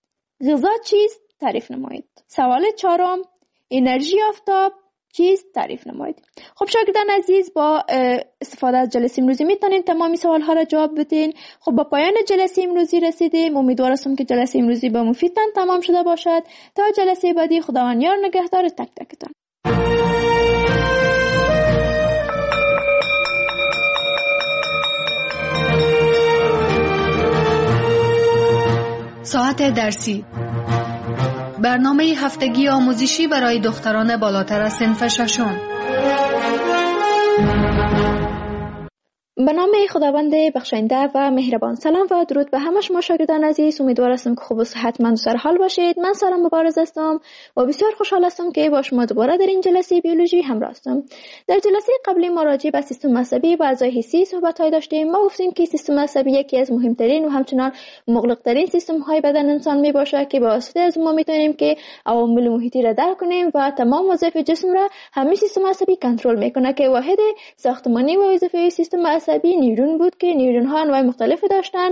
غذا چیست؟ تعریف نمایید. سوال چهارم، انرژی آفتاب چیست؟ تعریف نمایید. خب شاگردان عزیز، با استفاده از جلسه امروزی میتونین تمامی سوال ها را جواب بدین. خب با پایان جلسه امروزی رسیدیم. امیدوار هستم که جلسه امروزی به مفیدتان تمام شده باشد. تا جلسه بعدی، خداوند یار نگهدار تک تکتان. ساعت درسی، برنامه هفتگی آموزشی برای دختران بالاتر از صنف ششم. به نام خداوند بخشنده و مهربان. سلام و درود به همه شما شاگردان عزیز. امیدوار هستم که خوب و صحتمند و سرحال باشید. من سارا مبارز هستم و بسیار خوشحال هستم که با شما دوباره در این جلسه بیولوژی همراه هستم. در جلسه قبلی ما راجع به سیستم عصبی و اعضای حسی صحبت‌های داشتیم. ما گفتیم که سیستم عصبی یکی از مهمترین و همچنان مغلق‌ترین سیستم‌های بدن انسان میباشه که با واسطه از ما میتونیم که عوامل محیطی را درک کنیم و تمام وظایف جسم را همین سیستم عصبی کنترل میکنه که واحد ساختمانی و وظیفه سیستم عصبی نیورون بود که نیورون ها انواع مختلفی داشتن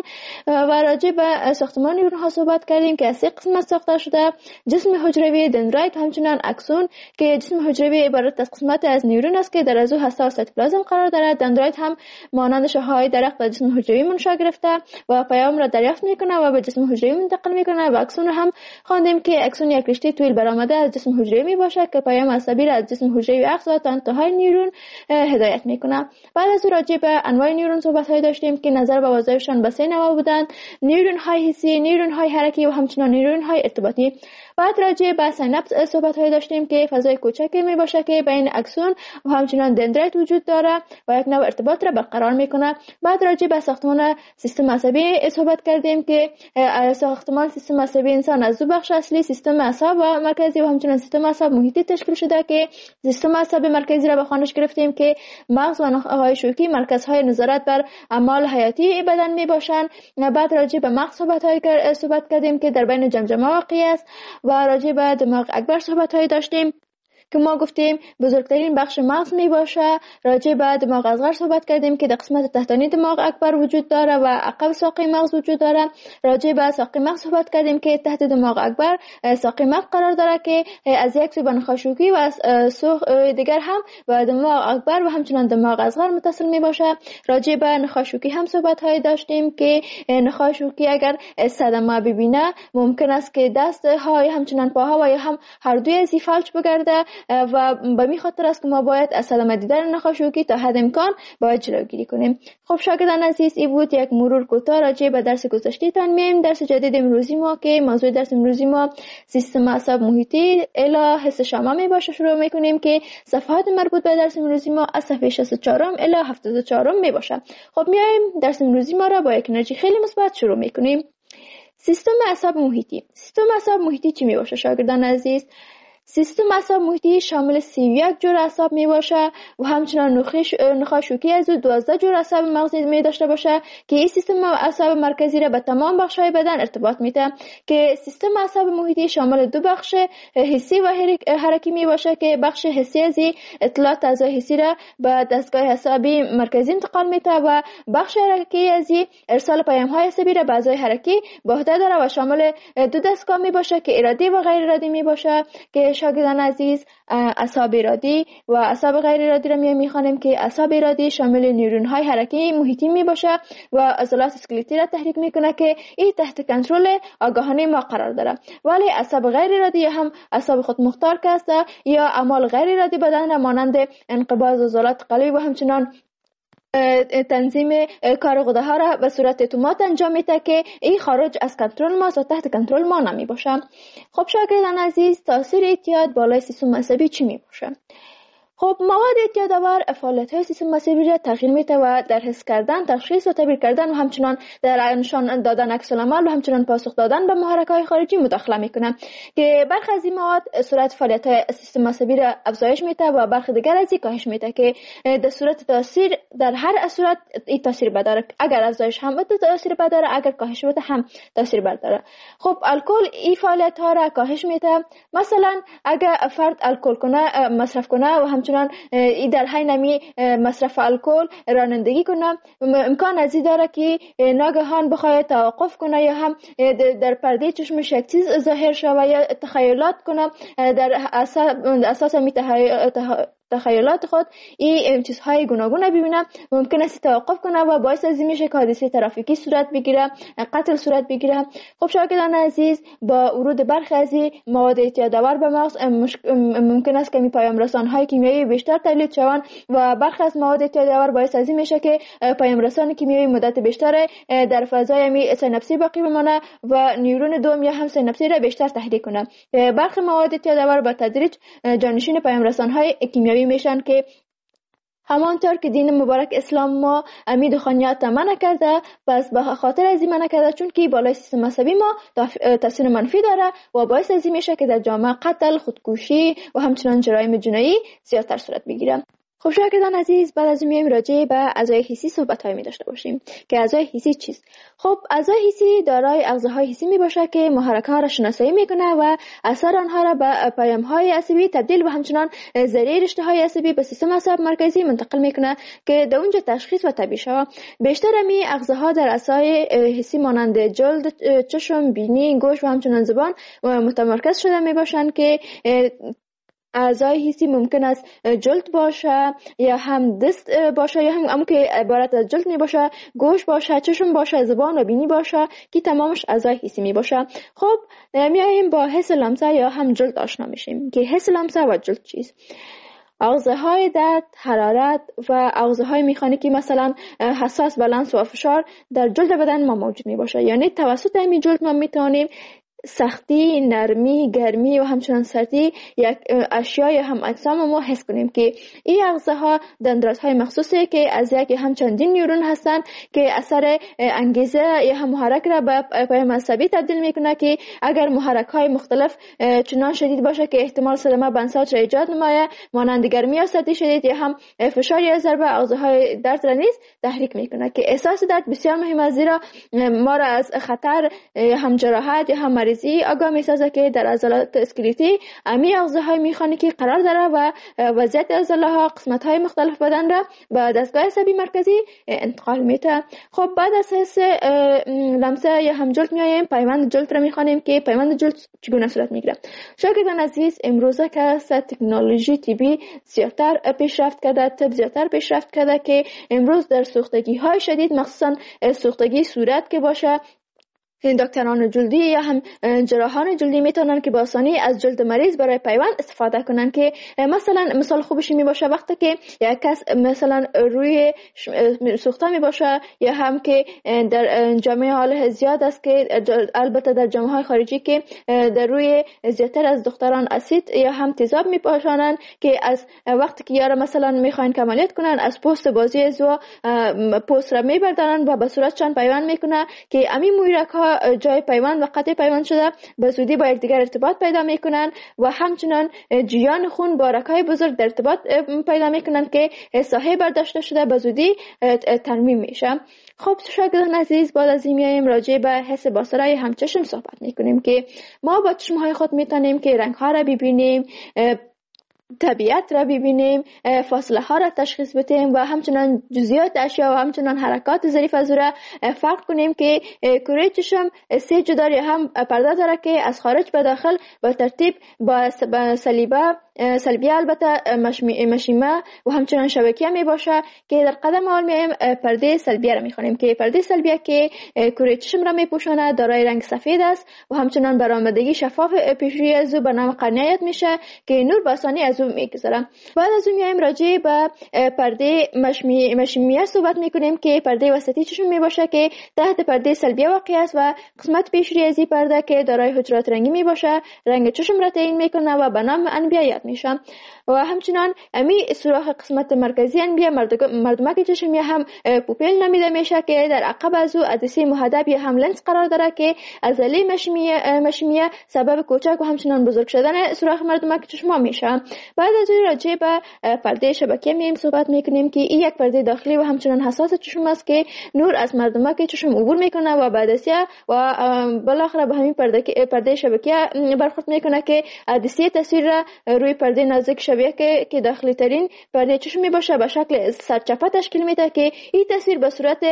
و راجع به ساختمان نیورون ها صحبت کردیم که از سه قسمت ساخته شده: جسم حجروی، دندرایت و همچنین اکسون، که جسم حجروی عبارت از قسمت از نیورون است که در از او هسته و سایتوپلازم قرار دارد. دندرایت هم مانند شاخه‌های درخت در جسم حجروی منشأ گرفته و پیام را دریافت میکنه و به جسم حجروی منتقل میکنه. و اکسون هم خواندیم که اکسون یک رشته طویل برآمده از جسم حجروی می باشد که پیام عصبی را از جسم حجروی اخذ و تا انتهای نیورون هدایت میکنه. بعد از او راجع به انواع نیورون صحبت های داشتیم که نظر به وظایفشان به سه نوع بودند: نیورون های حسی، نیورون های حرکی و همچنین نیورون های ارتباطی. بعد راجع به سیناپس صحبت های داشتیم که فضای کوچکی می باشه که بین اکسون و همچنین دندرایت وجود داره و یک نوع ارتباط را برقرار میکنه. بعد راجع به ساختمان سیستم عصبی صحبت کردیم که ساختمان سیستم عصبی انسان از دو بخش اصلی، سیستم اعصاب و مرکزی و همچنین سیستم اعصاب محیطی تشکیل شده که سیستم عصبی مرکزی را به خوانش گرفتیم که مغز و نخاع شوکی مرکزهای نظارت بر اعمال حیاتی بدن می باشند. بعد راجع به مغز صحبت های صحبت کردیم که در بین جمجمه واقع است و راجع به دماغ اکبر صحبت های داشتیم که ما گفتیم بزرگترین بخش مغز می باشه. راجع به دماغ اصغر صحبت کردیم که در قسمت تحتانی دماغ اکبر وجود داره و عقب ساقه مغز وجود داره. راجع به ساقه مغز صحبت کردیم که تحت دماغ اکبر ساقه مغز قرار داره که از یک سو به نخاع شوکی و از سو دیگر هم به دماغ اکبر و همچنین دماغ اصغر متصل می باشه. راجع به نخاع شوکی هم صحبت های داشتیم که نخاع شوکی اگر صدمه ببینه ممکن است که دست های همچنین پاها و یا هم هر دوی از فلج بگرده و به می خاطر است که ما باید از صدمه دیدن نخاع شوکی تا حد امکان باید جلوگیری کنیم. خب شاگردان عزیز، این بود یک مرور کوتاه راجع به درس گذشته تان. میایم درس جدید امروزی ما که موضوع درس امروزی ما سیستم اعصاب محیطی الی حس شامه می باشه. شروع میکنیم که صفحات مربوط به درس امروزی ما از صفحه شصت و چهار الی هفتاد و چهار می باشه. خب میایم درس امروزی ما را با یک انرژی خیلی مثبت شروع میکنیم. سیستم اعصاب محیطی. سیستم اعصاب محیطی چی می باشه شاگردان عزیز؟ سیستم اعصاب محیطی شامل سی و یک جور اعصاب می باشه و همچنان نخاع شوکی از او دوازده جور اعصاب مغزی می داشته باشه که این سیستم اعصاب مرکزی را به تمام بخش‌های بدن ارتباط میده. که سیستم اعصاب محیطی شامل دو بخش حسی و حرکی می باشه که بخش حسی از اطلاعات اعضای حسی را به دستگاه عصبی مرکزی انتقال میده و بخش حرکی از ارسال پیام‌های عصبی را به اعضای حرکی به عهده داره و شامل دو دستگاه می باشه که ارادی و غیر ارادی می باشه. که شاگردان عزیز، اعصاب ارادی و اعصاب غیر ارادی را می میخوانیم که اعصاب ارادی شامل نیورون های حرکی محیطی می باشه و عضلات اسکلتی را تحریک میکنه که این تحت کنترل آگاهانه ما قرار داره. ولی اعصاب غیر ارادی یا هم اعصاب خود مختار که است یا اعمال غیر ارادی بدن را مانند انقباض عضلات قلبی و همچنان تنظیم کار غده ها را به صورت اتومات انجام میده که این خارج از کنترل ما و تحت کنترل ما نمی باشه. خب شاگردان عزیز، تاثیر اعتیاد بالای سیستم عصبی چی می باشه؟ خب مواد اعتیادآور فعالیت‌های سیستم عصبی را تغییر میده و در حس کردن، تشخیص و تعبیر کردن و همچنان در نشان دادن عکس العمل و همچنان پاسخ دادن به محرک‌های خارجی مداخله میکنه که برخی از این مواد سرعت فعالیت‌های سیستم عصبی را افزایش میده و برخی دیگر از این کاهش میده که در صورت تاثیر در هر صورت این تاثیر بداره. اگر افزایش هم تاثیر بداره، اگر کاهش بده هم تاثیر بداره. خب الکل این فعالیت‌ها را کاهش میده. مثلا اگر فرد الکل کنه مصرف کنه و همچنان ای در حین نمی مصرف الکل رانندگی کنه، امکان از این داره که ناگهان بخواد توقف کنه یا هم در پرده چشمش یک چیز ظاهر شود یا تخیلات کنه در اساس می تخیلات خود این چیزهای گوناگون ببینه، ممکن است توقف کنه و باعث از این میشه که حادثه ترافیکی صورت بگیره، قتل صورت بگیره. خب شاگردان عزیز، با ورود برخی از مواد اعتیادآور به مغز ممکن است که می پیام رسان‌های کیمیایی بیشتر تولید شوند و برخی از مواد اعتیادآور باعث از این میشه که پیام رسان کیمیایی مدت بیشتر در فضای می سیناپسی باقی بمانه و نیورون دوم یا هم سیناپسی را بیشتر تحریک کنه. برخی مواد اعتیادآور با تدریج جانشین پیام رسان‌های کیمیایی میشن که همانطور که دین مبارک اسلام ما امید خانیات منع کرده، پس به خاطر از این منع کرده چون که بالای سیستم عصبی ما تاثیر منفی داره و باعث از این میشه که در جامعه قتل، خودکشی و همچنان جرایم جنایی زیادتر صورت بگیره. خب شاگردان عزیز، بعد از میایم راجع به اعضای حسی صحبت های می داشته باشیم که اعضای حسی چیست. خب اعضای حسی دارای اغزاهای حسی می باشه که محرک ها را شناسایی میکنه و اثر آنها را به پیام های عصبی تبدیل و همچنان ذریعه رشته های عصبی به سیستم عصب مرکزی منتقل میکنه که در اونجا تشخیص و تبیین شود. بیشتر می اغزاها در اعضای حسی مانند جلد، چشم، بینی، گوش و همچنان زبان متمرکز شده می باشند که اعضای حسی ممکن است جلد باشه یا هم دست باشه یا هم همون که عبارت از جلد می باشه، گوش باشه، چشم باشه، زبان و بینی باشه که تمامش اعضای حسی می باشه. خب میایم با حس لمسه یا هم جلد آشنا میشیم که حس لمسه و جلد چیست. اغزاهای درد، حرارت و اغزاهای مکانیکی مثلا حساس به لمس و فشار در جلد بدن ما موجود می باشه. یعنی توسط همین جلد ما میتونیم سختی، نرمی، گرمی و همچنان سردی یک اشیای هم اجسام ما حس کنیم که این اغزاها دندانهای مخصوصی که از یک هم چندین نیورون هستند که اثر انگیزه یا هم محرک را به پیام عصبی تبدیل میکنه که اگر محرک های مختلف چنان شدید باشه که احتمال صدمه به انساج را ایجاد نمایه، مانند گرمی یا سردی شدید یا هم فشار یا ضربه، اغزاهای درد را نیز تحریک میکنه که احساس درد بسیار مهم است، زیرا ما را از خطر هم جراحت یا هم مریضی آگاه میسازه که در عضلات اسکلتی امی اغزاهای مکانیکی قرار داره و وضعیت عضله‌ها قسمت‌های مختلف بدن را به دستگاه عصبی مرکزی انتقال میده. خب بعد از حس لمسه یا هم جلد میایم پیوند جلد را میخوانیم که پیوند جلد چگونه صورت میگیره. شاگردان عزیز، امروزه که تکنولوژی طبی زیادتر پیشرفت کرده، طب زیادتر پیشرفت کرده که امروز در سوختگی های شدید، مخصوصا سوختگی صورت که باشه، دکتران جلدی یا هم جراحان جلدی میتونن که با آسانی از جلد مریض برای پیوند استفاده کنن که مثلا مثال خوبش می باشه وقتی که یک کس مثلا روی سوخته می باشه یا هم که در جامعه حال زیاد است که البته در جامعه های خارجی که در روی زیادتر از دختران اسید یا هم تیزاب می پاشانن که از وقتی که یارا مثلا میخواین عملیات کنن از پوست بازی ازو پوست را میبردارن و به صورتشان پیوند میکنه که امی مویرک ها جای پیوند و قطع پیوند شده به زودی با یکدیگر ارتباط پیدا میکنن و همچنان جریان خون با رگ‌های بزرگ در ارتباط پیدا میکنن که ساحه برداشته شده به زودی ترمیم میشه. خب شاگردان عزیز، بعد از این میایم راجع به حس بصری هم چشم صحبت میکنیم که ما با چشمهای خود میتونیم که رنگ‌ها را ببینیم، طبیعت را ببینیم، فاصله ها را تشخیص بدیم و همچنان جزئیات اشیا و همچنان حرکات ظریف از را فرق کنیم که کره چشم سه جدار هم پرده داره که از خارج به داخل با ترتیب با صلیبه سلبیه البته مشیمه و همچنان شبکیه می باشه که در قدم اول میایم پرده سلبیه را میخوانیم که پرده سلبیه که کره چشم را میپوشاند دارای رنگ سفید است و همچنان برآمدگی شفاف پیشروی از او به نام قرنیه میشه که نور به آسانی از او میگذره. بعد از اون میایم راجع به پرده مشیمیه صحبت میکنیم که پرده وسطی چشم میباشه که تحت پرده سلبیه واقع است و قسمت پیشروی از این پرده که دارای حجرات رنگی میباشه رنگ چشم را تعیین میکنه و به نام انبیه میشم و همچنان امی سوراخ قسمت مرکزی انبیه مردمک چشم یا هم پوپیل نامیده میشه که در عقب از او عدسه محدب یا هم لنز قرار داره که عضله مشیمیه مشیمیه سبب کوچک و همچنان بزرگ شدن سوراخ مردمک چشم میشه. بعد از این راجع به پرده شبکیه میایم صحبت میکنیم که این یک پرده داخلی و همچنان حساس چشم است که نور از مردمک چشم عبور میکنه و بعد از و بالاخره به همین پرده پرده شبکیه برخورد میکنه که عدسه تصویر را روی پرده نازک شبیه که که داخلی ترین پرده چشم می باشه به شکل سرچپه تشکیل میده که این تصویر به صورت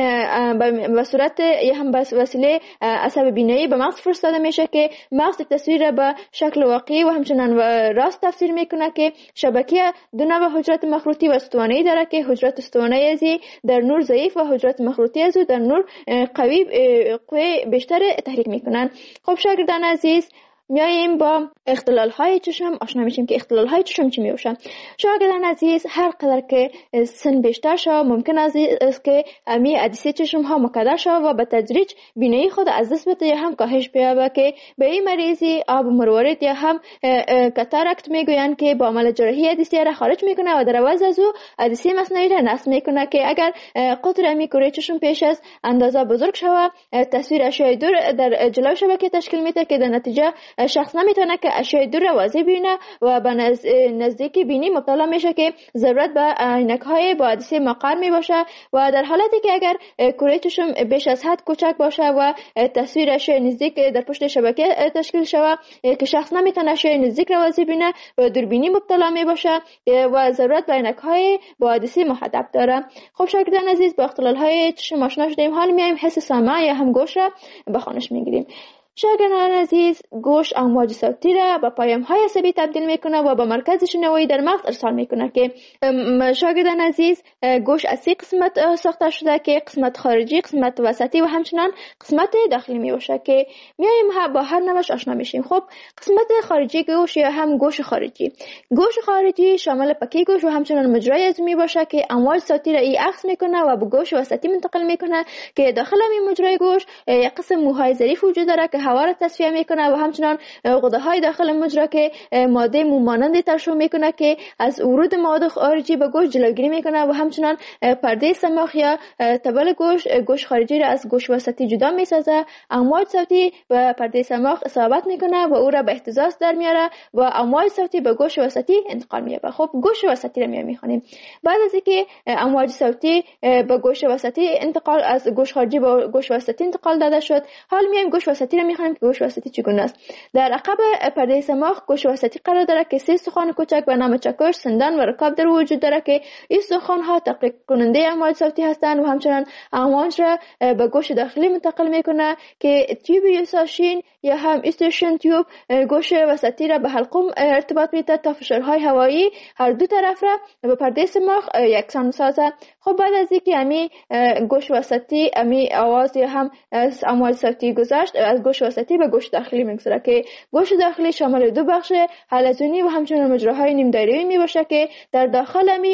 به صورت یا هم به وسیله عصب بینایی به مغز فرستاده میشه که مغز تصویر را به شکل واقعی و همچنان راست تفسیر میکنه که شبکیه دو نوع حجرات مخروطی و استوانه‌ای داره که حجرات استوانه‌ای ازی در نور ضعیف و حجرات مخروطی ازو در نور قوی قوی بیشتر تحریک میکنن. خب شاگردان عزیز، میاییم با اختلال های چشم آشنا میشیم که اختلال های چشم چی میوشن. شاگردان عزیز، هر قدر که سن بیشتر شود ممکن است که امی عدسه چشم ها مکدر شود و به تدریج بینایی خود از دست بده یا هم کاهش بیابه که به این مریضی آب مروارید یا هم کاتاراکت میگویند که با عمل جراحی عدسه را خارج میکنه و در عوض از او عدسه مصنوعی را نصب میکنه که اگر قطر امی کره چشم پیش از اندازه بزرگ شود تصویر اشیاء دور در جلو شبکه تشکیل میده که در نتیجه شخص نمیتونه که اشیاء دور را واضح ببینه و به نزدیک بینی مبتلا میشه که ضرورت به عینک های با عدسه مقر می باشه و در حالتی که اگر کره چشم بیش از حد کوچک باشه و تصویر اشیاء نزدیک در پشت شبکه تشکیل شود که شخص نمیتونه اشیاء نزدیک را واضح ببینه و دوربینی مبتلا می باشه و ضرورت به عینک های با عدسه محدب داره. خب شاگردان عزیز، با اختلال های چشم آشنا شدیم. حال میایم حس سمع یا هم گوش را به خوانش میگیریم. شاگردان عزیز، گوش امواج صوتی را به پیام های عصبی تبدیل میکنه و به مرکز شنوایی در مغز ارسال میکنه که شاگردان عزیز، گوش از سه قسمت ساخته شده که قسمت خارجی، قسمت وسطی و همچنان قسمت داخلی میباشه که میایم با هر نوش آشنا میشیم. خب قسمت خارجی گوش یا هم گوش خارجی، گوش خارجی شامل پکه گوش و همچنان مجرای عظمی باشه که امواج صوتی را ای عکس میکنه و به گوش وسطی منتقل میکنه که داخل این مجرای گوش یک قسم موهای ظریف وجود داره که هوا را تصفیه میکنه و همچنان غده های داخل مجرا که ماده مو مانند ترشح میکنه که از ورود مواد خارجی به گوش جلوگیری میکنه و همچنان پرده سماخ یا تبل گوش گوش خارجی را از گوش وسطی جدا میسازه. امواج صوتی و پرده سماخ اصابت میکنه و او را به اهتزاز در میاره و امواج صوتی به گوش وسطی انتقال مییابه. خب گوش وسطی را میخونیم. بعد از اینکه امواج صوتی به گوش وسطی انتقال از گوش خارجی به گوش وسطی انتقال داده شد، حال میایم گوش وسطی را میخونیم که گوش وسطی چگونه است. در عقب پرده سماخ گوش وسطی قرار داره که سه استخوان کوچک به نام چکش، سندان و رکاب در وجود داره که این استخوان ها تقریب کننده امواج صوتی هستند و همچنان امواج را به گوش داخلی منتقل میکنه که تیوب یوساشین یا هم استیشن تیوب گوش وسطی را به حلقوم ارتباط میده تا فشارهای هوایی هر دو طرف را به پرده سماخ یکسان سازه. خب بعد از اینکه امی گوش وسطی امی آواز یا هم امواج صوتی گذشت، از گوش وسطی به گوش داخلی میگذره که گوش داخلی شامل دو بخش حلزونی و همچنان مجراهای نیم دایره‌ای میباشه که در داخل امی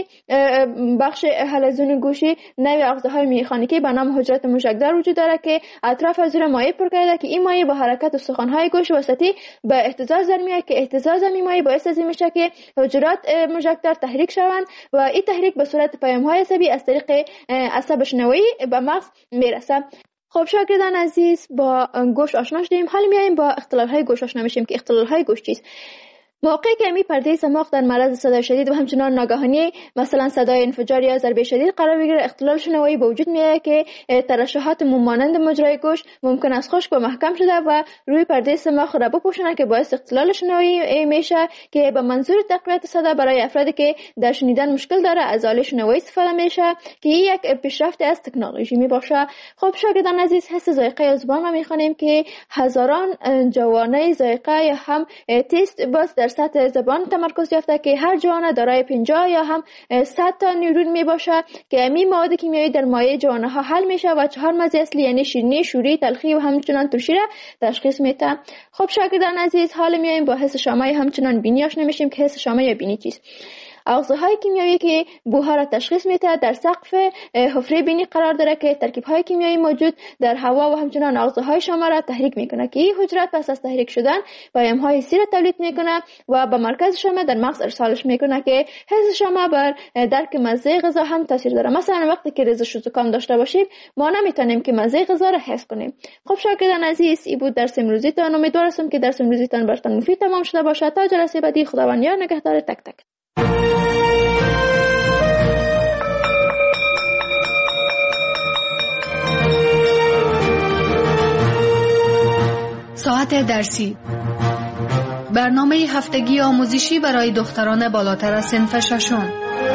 بخش حلزونی گوشی نوع آخذهای میخانیکی به نام حجرات موشکدار وجود داره که اطراف از زیر مایع پر کرده که این مایع با حرکت استخوان‌های گوش وسطی به اهتزاز در میاد که اهتزاز این مایع باعث از این میشه که حجرات موشکدار تحریک شوند و این تحریک به صورت پیام‌های عصبی از طریق عصب شنوایی به مغز میرسه. خب شاگردان عزیز، با گوش آشنا شدیم. حالا میایم با اختلال‌های گوش آشنا میشیم که اختلال‌های گوش چیست. موقعی که امی پرده سماخ در معرض صدای شدید و همچنان ناگهانی مثلا صدای انفجار یا ضربه شدید قرار بگیره، اختلال شنوایی به وجود میاد که ترشحات مانند مجرای گوش ممکن است خشک و محکم شده و روی پرده سماخ را بپوشونه که باعث اختلال شنوایی میشه که به منظور تقویت صدا برای افرادی که در شنیدن مشکل داره از آله شنوایی استفاده میشه که یک پیشرفت از تکنولوژی میباشه. خب شاگردان عزیز، حس ذائقه زبان ما میخوانیم که هزاران جوانه ذائقه یا هم تست باز در سطح زبان تمرکز یافته که هر جوانه دارای پنجاه یا هم صد تا نیورون می باشه که امی مواد کیمیایی در مایع جوانه ها حل میشه و چهار مزه اصلی یعنی شیرینی، شوری، تلخی و همچنان ترشی را تشخیص میده. خب شاگردان عزیز، حالا میایم با حس شامه همچنان بینی آشنا میشیم که حس شامه یا بینی چیست. آغازهای کیمیایی که بوها را تشخیص میده در سقف حفره بینی قرار داره که ترکیب‌های کیمیایی موجود در هوا و همچنان آغازهای شامه را تحریک میکنه که این حجرات پس از تحریک شدن پیام‌های حسی را تولید میکنه و به مرکز شامه در مغز ارسالش میکنه که حس شامه بر درک مزه غذا هم تاثیر داره. مثلا وقتی که ریزش و زکام داشته باشیم ما نمیتونیم که مزه غذا را حس کنیم. خب شاگردان عزیز، این بود درس امروزیتان. امیدوارم که درس امروزیتان براتون مفید تمام شده باشه. تا جلسه بعدی، خداوند یار نگهدار تک تک. ساعت درسی، برنامه هفتگی آموزشی برای دختران بالاتر از صنف ششم.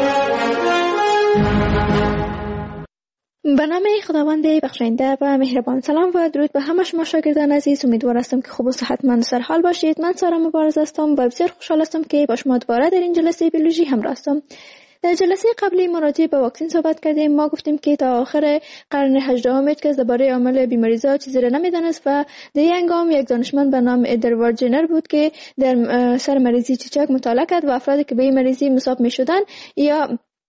به نام خداوند بخشنده و مهربان. سلام و درود به همه شما شاگردان عزیز. امیدوار هستم که خوب و صحتمند و سرحال باشید. من سارا مبارز هستم و بسیار خوشحال هستم که با شما دوباره در این جلسه بیولوژی همراه هستم. در جلسه قبلی ما راجع به واکسن صحبت کردیم. ما گفتیم که تا آخر قرن هجدهم هیچ کس درباره عامل بیماری‌زا چیزی را نمی‌دانست و در این هنگام یک دانشمند به نام ادوارد جنر بود که در سر مریضی چیچک مطالعه کرد و افرادی که به این مریضی مصاب می‌شدند یا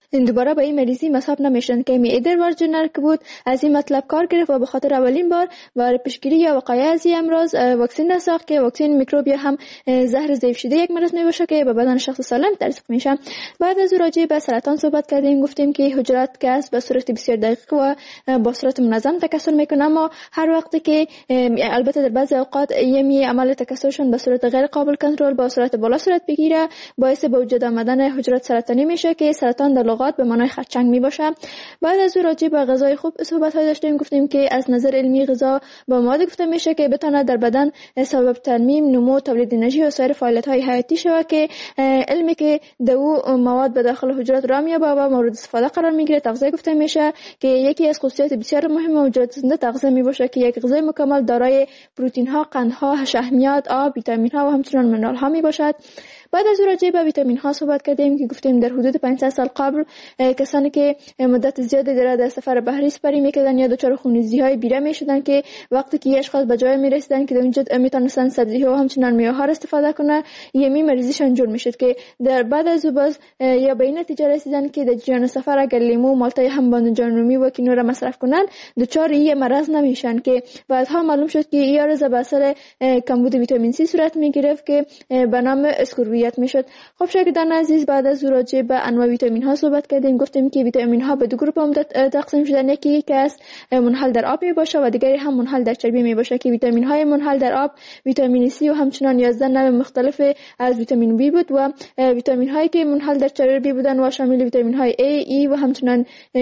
دوباره به این مریضی مصاب نمیشن که می ادوارد جنر که بود از این مطلب کار گرفت و به خاطر اولین بار برای پیشگیری یا وقایع از این امراض واکسن را ساخت که واکسن میکروب یا هم زهر ضعیف شده یک مرض میباشه که به بدن شخص سالم تزریق میشه. بعد از راجع به سرطان صحبت کردیم، گفتیم که حجرات کس به صورت بسیار دقیق و با صورت منظم تکثر میکنه، اما هر وقتی که البته در بعضی اوقات یمی عمل تکثرشون به صورت غیر قابل کنترل با صورت بالا صورت بگیره، باعث به وجود آمدن حجرات سرطانی میشه که سرطان در لغات به معنای خرچنگ میباشه. بعد از راجع به غذای خوب صحبت های داشتیم، گفتیم که از نظر علمی غذا با مواد گفته میشه که بتونه در بدن سبب ترمیم، نمو، تولید انرژی و سایر فعالیت های حیاتی شوه که علمی که دو مواد به داخل حجرات را میابه و مورد استفاده قرار میگیره تغذیه گفته میشه که یکی از خصوصیات بسیار مهم حجرات زنده تغذیه میباشه که یک غذای مکمل دارای پروتئین ها، قند ها، شحمیات، آب، ویتامین ها و همچنین منرال ها میباشد. بعد از راجع به ویتامین ها صحبت کردیم که گفتیم در حدود پانصد سال قبل کسانی که مدت زیادی در سفر بحری سپری میکردن یا دچار خونریزی های بیره میشدن که وقتی که اشخاص به جای میرسیدن که در اونجا میتونستن سبزی ها و همچنین میوه ها استفاده کنه، یمی مریضیشان جور میشد که در بعد از باز یا به این نتیجه رسیدن که در جریان سفر اگر لیمو، مالتای هم بانجان رومی و کینو را مصرف کنن دچار این مرض نمیشن که بعدها معلوم شد که این عرض به اثر کمبود ویتامین سی صورت میگرفت که به نام اسکوربیت میشد. خب شاگردان عزیز، بعد از راجع به انواع ویتامین ها صحبت کردیم، گفتیم که ویتامین ها به دو گروه تقسیم شدن، یکی که از منحل در آب می باشه و دیگری هم منحل در چربی می باشه که ویتامین های منحل در آب ویتامین سی و همچنین یازده نوع مختلف از ویتامین بی بود و ویتامین هایی که منحل در چربی بودن و شامل ویتامین های A، E و همچنین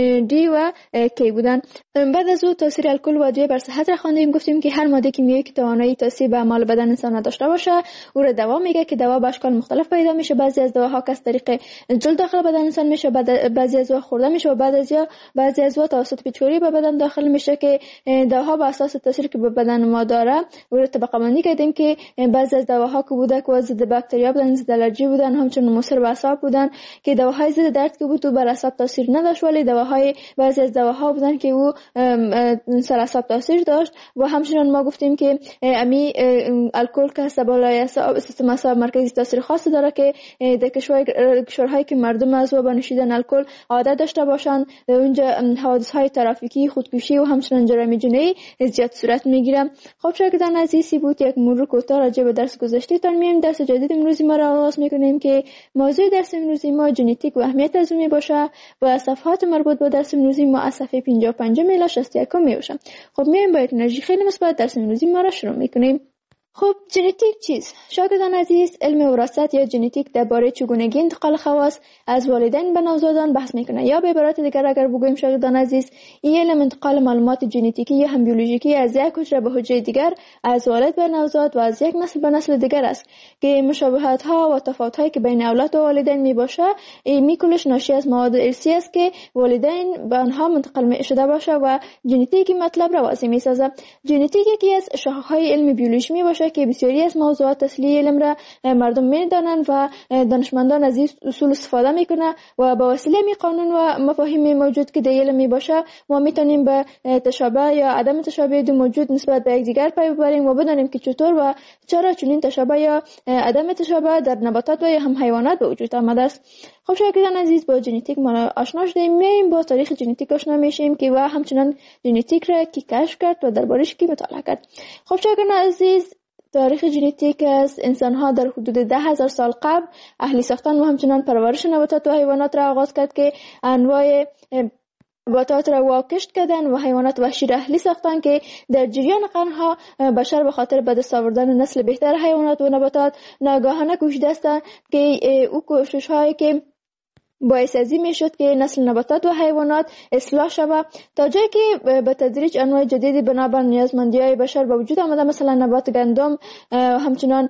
D و K بودن. بعد از او تاثیر الکل و ادویه بر صحت را خواندیم، گفتیم که هر ماده کیمیایی که توانایی تاثیر به اعمال بدن انسان داشته باشه او را دوا میگه که دوا به اشکال مختلف پیدا میشه. بعضی از دواها از طریق جلد داخل بدن انسان میشه، بعضی از دوا خورده میشه و بعد از یا بعضی از دوا توسط پیچکاری به بدن داخل میشه که دواها به اساس تاثیری که به بدن ما داره او را طبقه بندی کردیم که بعضی از دواها که بوده که ضد باکتریا بودن، ضد الرژی بودن، همچنین مضر به اعصاب بودن که دواهای ضد درد که بود و بر اعصاب تاثیر نداشت، ولی دواهای بعضی از دواها بودن که او سر اعصاب تاثیر داشت. و همچنین ما گفتیم که امی الکل که بالای اعصاب سیستم اعصاب مرکزی تاثیر خاصی داره که در کشورهایی که مردم از و نوشیدن الکل عادت داشته باشند اونجا حوادث‌های ترافیکی، خودکشی و همچنین جرایم جنایی زیاد صورت میگیره. خب شاگردان عزیزی بود یک مرور کوتاه راجع به درس گذشته تان میایم. درس جدید امروزی ما را آغاز میکنیم که موضوع درس امروزی ما ژنتیک و اهمیت از اون باشه و صفحات مربوط به درس امروزی ما از صفحه پنجاه و پنج الی شصت و یک میشه. خب میایم با یک انرژی خیلی مثبت درس امروزی ما را شروع میکنیم. خب ژنتیک چیست؟ شاگردان عزیز، علم وراثت یا ژنتیک درباره چگونگی انتقال خواص از والدین به نوزادان بحث میکنه، یا به عبارت دیگر اگر بگوییم شاگردان عزیز، این علم انتقال معلومات ژنتیکی یا هم بیولوژیکی از یک حجره به حجره دیگر، از والد به نوزاد و از یک نسل به نسل دیگر است که مشابهت ها و تفاوت هایی که بین اولاد و والدین می باشه این کلش ناشی از مواد ارثی است که والدین به آنها منتقل شده باشه و ژنتیک مطلب را واضح میسازه. ژنتیک یکی از شاخه های علم بیولوژی می باشه که بسیاری از موضوعات اصلی علم را مردم میدانند و دانشمندان از این اصول استفاده میکنه و با وسیله می قانون و مفاهیم موجود که در علم می باشه ما میتونیم به تشابه یا عدم تشابه دو موجود نسبت به یکدیگر پی ببریم و بدانیم که چطور و چرا چنین تشابه یا عدم تشابه در نباتات و یا هم حیوانات به وجود آمده است. خب شاگردان عزیز، با ژنتیک ما آشنا شدیم، میایم با تاریخ ژنتیک آشنا میشیم که و همچنین ژنتیک را کی کشف کرد و دربارش کی مطالعه کرد. خب شاگردان عزیز، تاریخ ژنتیک از انسان‌ها در حدود ده هزار سال قبل اهلی ساختن و همچنین پرورش نباتات و حیوانات را آغاز کرد که انواع نباتات را واکشت کردن و حیوانات وحشی را اهلی ساختن که در جریان قرنها بشر به خاطر به دست آوردن نسل بهتر حیوانات و نباتات ناگهانه کوشیده هستند که او کوشش‌هایی که باعث ازی می شد که نسل نباتات و حیوانات اصلاح شود تا جایی که به تدریج انواع جدیدی بنابر نیازمندی‌های بشر به وجود آمده، مثلا نبات گندم، همچنان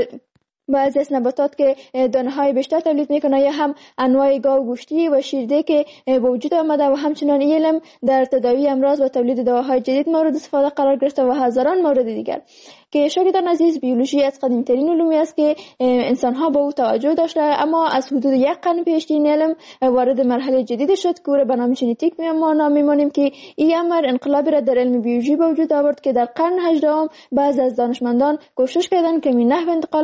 بعضی از نباتات که دانه‌های بیشتر تولید میکنه یا هم انواع گاو گوشتی و شیرده که به وجود آمده و همچنان علم در تداوی امراض و تولید دواهای جدید مورد استفاده قرار گرفته و هزاران مورد دیگر که شاگردان عزیز بیولوژی از قدیمی‌ترین علومی است که انسان‌ها به او توجه داشته، اما از حدود یک قرن پیش این علم وارد مرحله جدید شد که او را به نام ژنتیک ما می‌مانیم که این امر انقلابی را در علم بیولوژی به وجود آورد که در قرن هجدهم بعضی از دانشمندان کوشش کردند که می نحو انتقال مشخصات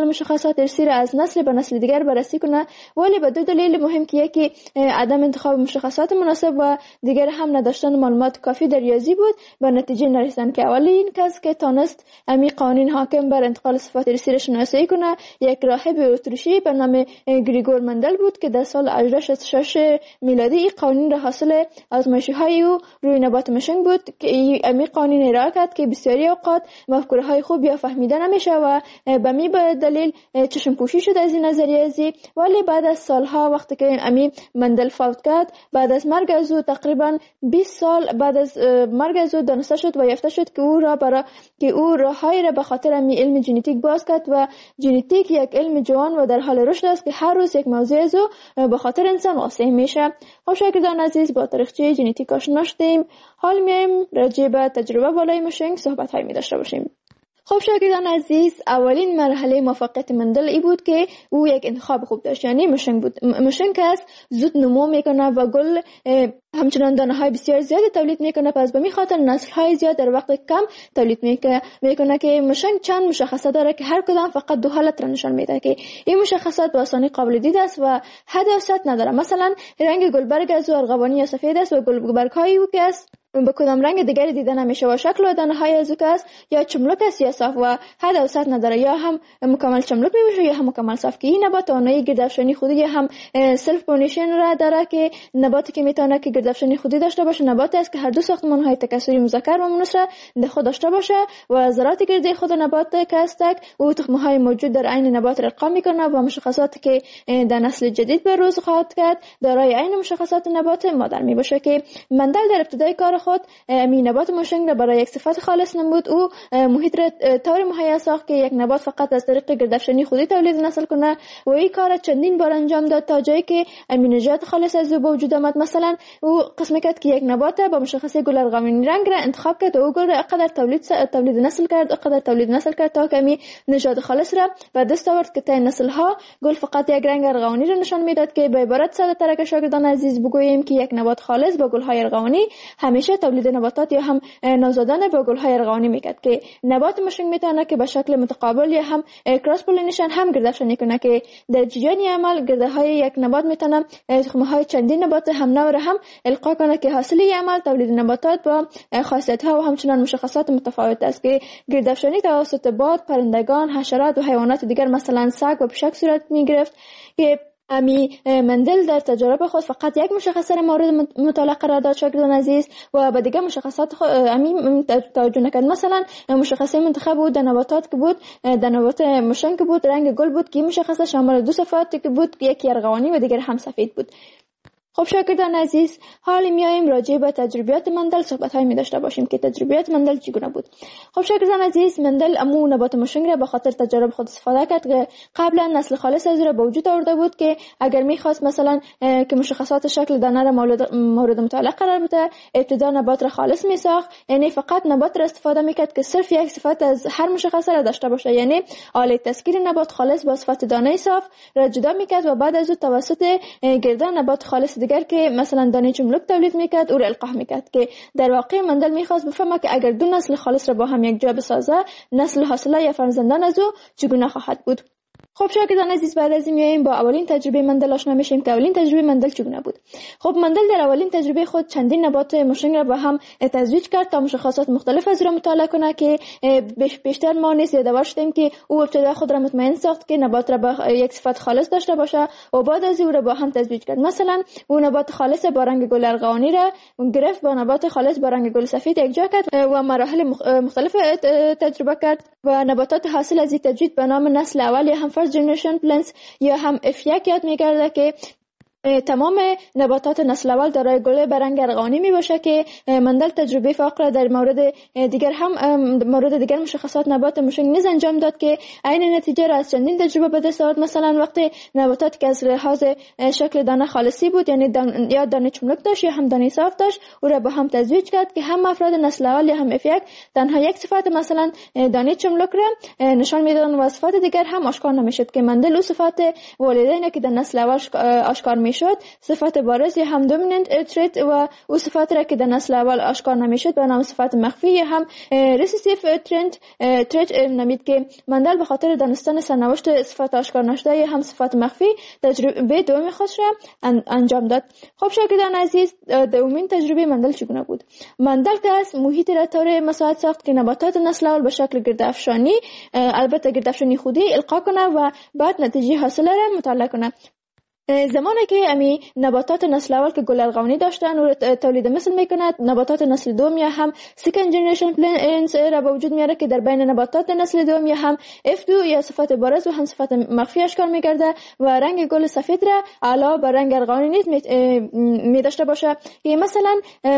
فاترسی را از نسل به نسل دیگر بررسی کنه، ولی به دو دلیل مهم که یکی عدم انتخاب مشخصات مناسب و دیگر هم نداشتن معلومات کافی در ریاضی بود به نتیجه نرسیدن که اولین کس که تانست امی قوانین حاکم بر انتقال صفات ارثی را شناسایی کنه یک راهب اتریشی به نام گریگور مندل بود که در سال هزار و هشتصد و شصت و شش میلادی این قوانین را حاصل آزمایشی های او روی نبات مشنگ بود که امی قوانین ارائه کرد که بسیاری اوقات مفکوره های خوب یا فهمیده نمیشه و به می به دلیل چشم پوشی شد از این نظریه ازی. ولی بعد از سالها وقتی که امی مندل فوت کرد، بعد از مرگ از او تقریبا بیست سال بعد از مرگ از او دانسته شد و یافته شد که او را برای که او راههای را به خاطر امی علم ژنتیک باز کرد و ژنتیک یک علم جوان و در حال رشد است که هر روز یک موضوع از او به خاطر انسان واضح میشه. خب شاگردان عزیز، با تاریخچه ژنتیک آشنا شدیم. حال میایم راجع به تجربه بالای مشنگ صحبت های می داشته باشیم. خب شاگردان عزیز، اولین مرحله موفقیت مندل ای بود که او یک انتخاب خوب داشت، یعنی مشنگ بود. مشنگ است زود نمو میکنه و گل همچنان دانه های بسیار زیاد تولید میکنه، پس به می خاطر نسل های زیاد در وقت کم تولید میکنه که مشنگ چند مشخصه داره که هر کدام فقط دو حالت را نشان میده که این مشخصات به آسانی قابل دید است و حد و سطح نداره. مثلا رنگ گلبرگ از ارغوانی یا سفید است و گلبرگ های او که است به کدام رنگ دیگری دیده نمیشه و شکل و دانه های از او که است یا چملک است یا صاف و حد و سطح نداره، یا هم مکمل چملک میشه یا هم مکمل صاف. که این نبات توانایی گردافشانی خودی یا هم سلف پولینیشن را داره که نباتی که میتونه که گردافشانی خودی داشته باشه نباتی است که هر دو ساختمان های تکثری مذکر و مؤنث را در خود داشته باشه و ذرات گردی خود نبات که است او تخم های موجود در عین نبات را ارقام میکنه و مشخصاتی که در نسل جدید به روز خواهد کرد دارای عین مشخصات نبات مادر می باشه. که مندل در ابتدای کار خود می نبات مشنگ را برای یک صفت خالص نمود. او محیط را طور مهیا ساخت که یک نبات فقط از طریق گردافشانی خودی تولید نسل کنه و این کار چندین بار انجام داد تا جایی که امینجات خالص از او به وجود آمد. مثلا او قسم کرد که یک نبات با مشخصه گل ارغوانی رنگ را انتخاب کرد و او گل را اقدر تولید تولید نسل کرد اقدر تولید نسل کرد تا کمی نژاد خالص را به دست آورد که تا نسل ها گل فقط یک رنگ ارغوانی را نشان میداد. که به عبارت ساده تر که شاگردان عزیز بگوییم که یک نبات خالص با گل های ارغوانی همیشه تولید نباتات یا هم نوزادان با گل های ارغوانی میکرد. که نبات مشنگ میتونه که به شکل متقابل یا هم کراس پولینیشن هم گردافشانی کنه که در جریان عمل گرده های یک نبات میتونه تخم های چندین نبات هم نوع هم القا کنه که حاصل عمل تولید نباتات با خاصیت ها و همچنان مشخصات متفاوت است. که گردافشانی توسط باد، پرندگان، حشرات و حیوانات دیگر مثلا سگ و پشک صورت میگرفت. که امی مندل در تجربه خود فقط یک مشخصه را مورد مطالعه قرار داد شاگردان عزیز و به دیگر مشخصات خود امی توجه نکرد. مثلا مشخصه منتخب بود در نباتات که بود در نبات مشنگ که بود رنگ گل بود که مشخصه شامل دو صفات که بود یکی ارغوانی و دیگر هم سفید بود. خب شاگردان عزیز، حال میایم راجع به تجربیات مندل صحبت های می داشته باشیم که تجربیات مندل چگونه بود. خب شاگردان عزیز، مندل امو نبات مشنگ را به خاطر تجربه خود استفاده کرد که قبلا نسل خالص از را به وجود آورده بود. که اگر میخواست مثلا که مشخصات شکل دانه را مورد مطالعه قرار بده، ابتدا نبات را خالص میساخت، یعنی فقط نبات را استفاده میکرد که صرف یک صفت از هر مشخصه را داشته باشه، یعنی آله تسکیر نبات خالص با صفت دانه صاف را جدا میکرد و بعد از او توسط گردان نبات خالص دیگر که مثلا دانه چملک تولید میکرد او را القاح میکرد. که در واقع مندل میخواست بفهمه که اگر دو نسل خالص را با هم یک جا بسازه، نسل حاصله یا فرزندان از او چگونه خواهد بود. خب شاگردان عزیز، بعد از این میایم با اولین تجربه مندل آشنا میشیم که اولین تجربه مندل چگونه بود. خب مندل در اولین تجربه خود چندین نبات مشنگ را با هم تزویج کرد تا مشخصات مختلف از را مطالعه کنه. که بیشتر ما نیز یادآور شدیم که او ابتدا خود را مطمئن ساخت که نبات را با یک صفت خالص داشته باشه و بعد از او را با هم تزویج کرد. مثلا او نبات خالص با رنگ گل ارغوانی را گرفت با نبات خالص با رنگ گل سفید یکجا کرد و مراحل مختلف تجربه کرد و نباتات حاصل از این تجوید به نام نسل اول یا هم فرست جنریشن پلنتس یا هم اف یک یاد می‌گرده. که تمام نباتات نسل اول دارای گل به رنگ ارغوانی می باشه. که مندل تجربه فاقره در مورد دیگر هم مورد دیگر مشخصات نبات مشنگ نیز انجام داد که عین نتیجه را از چندین تجربه به دست آورد. مثلا وقتی نباتاتی که از لحاظ شکل دانه خالصی بود، یعنی دان یا دانه چملک داشت یا هم دانه صاف داشت، او را با هم تزویج کرد که هم افراد نسل اول یا هم اف یک تنها یک صفت مثلا دانه چملک را نشان میدادند و صفات دیگر هم آشکار نمیشد. که مندل او صفات والدین که در نسل اول آشکار می نمیشد، صفت بارز یا هم دومیننت تریت و او صفت را که در نسل اول آشکار نمیشد به نام صفت مخفی یا هم ریسیسیف تریت تریت نامید که مندل به خاطر دانستن سرنوشت صفت آشکار نشده یا هم صفت مخفی تجربه دوم خودش را انجام داد. خب شاگردان عزیز، دومین تجربه مندل چگونه بود؟ مندل که از محیط را طور مساعد ساخت که نباتات نسل اول به شکل گردافشانی، البته گردافشانی خودی القا کنه و بعد نتیجه حاصله را مطالعه کنه. زمانی که امی نباتات نسل اول که گل ارغوانی داشتن و تولید مثل میکند، نباتات نسل دوم یا هم سکند جنریشن پلنتس را به وجود میاره که در بین نباتات نسل دوم یا هم اف دو یا صفت بارز و هم صفت مخفی اشکال میگرده و رنگ گل سفید را علاوه بر رنگ ارغوانی نیز می داشته باشه. که مثلا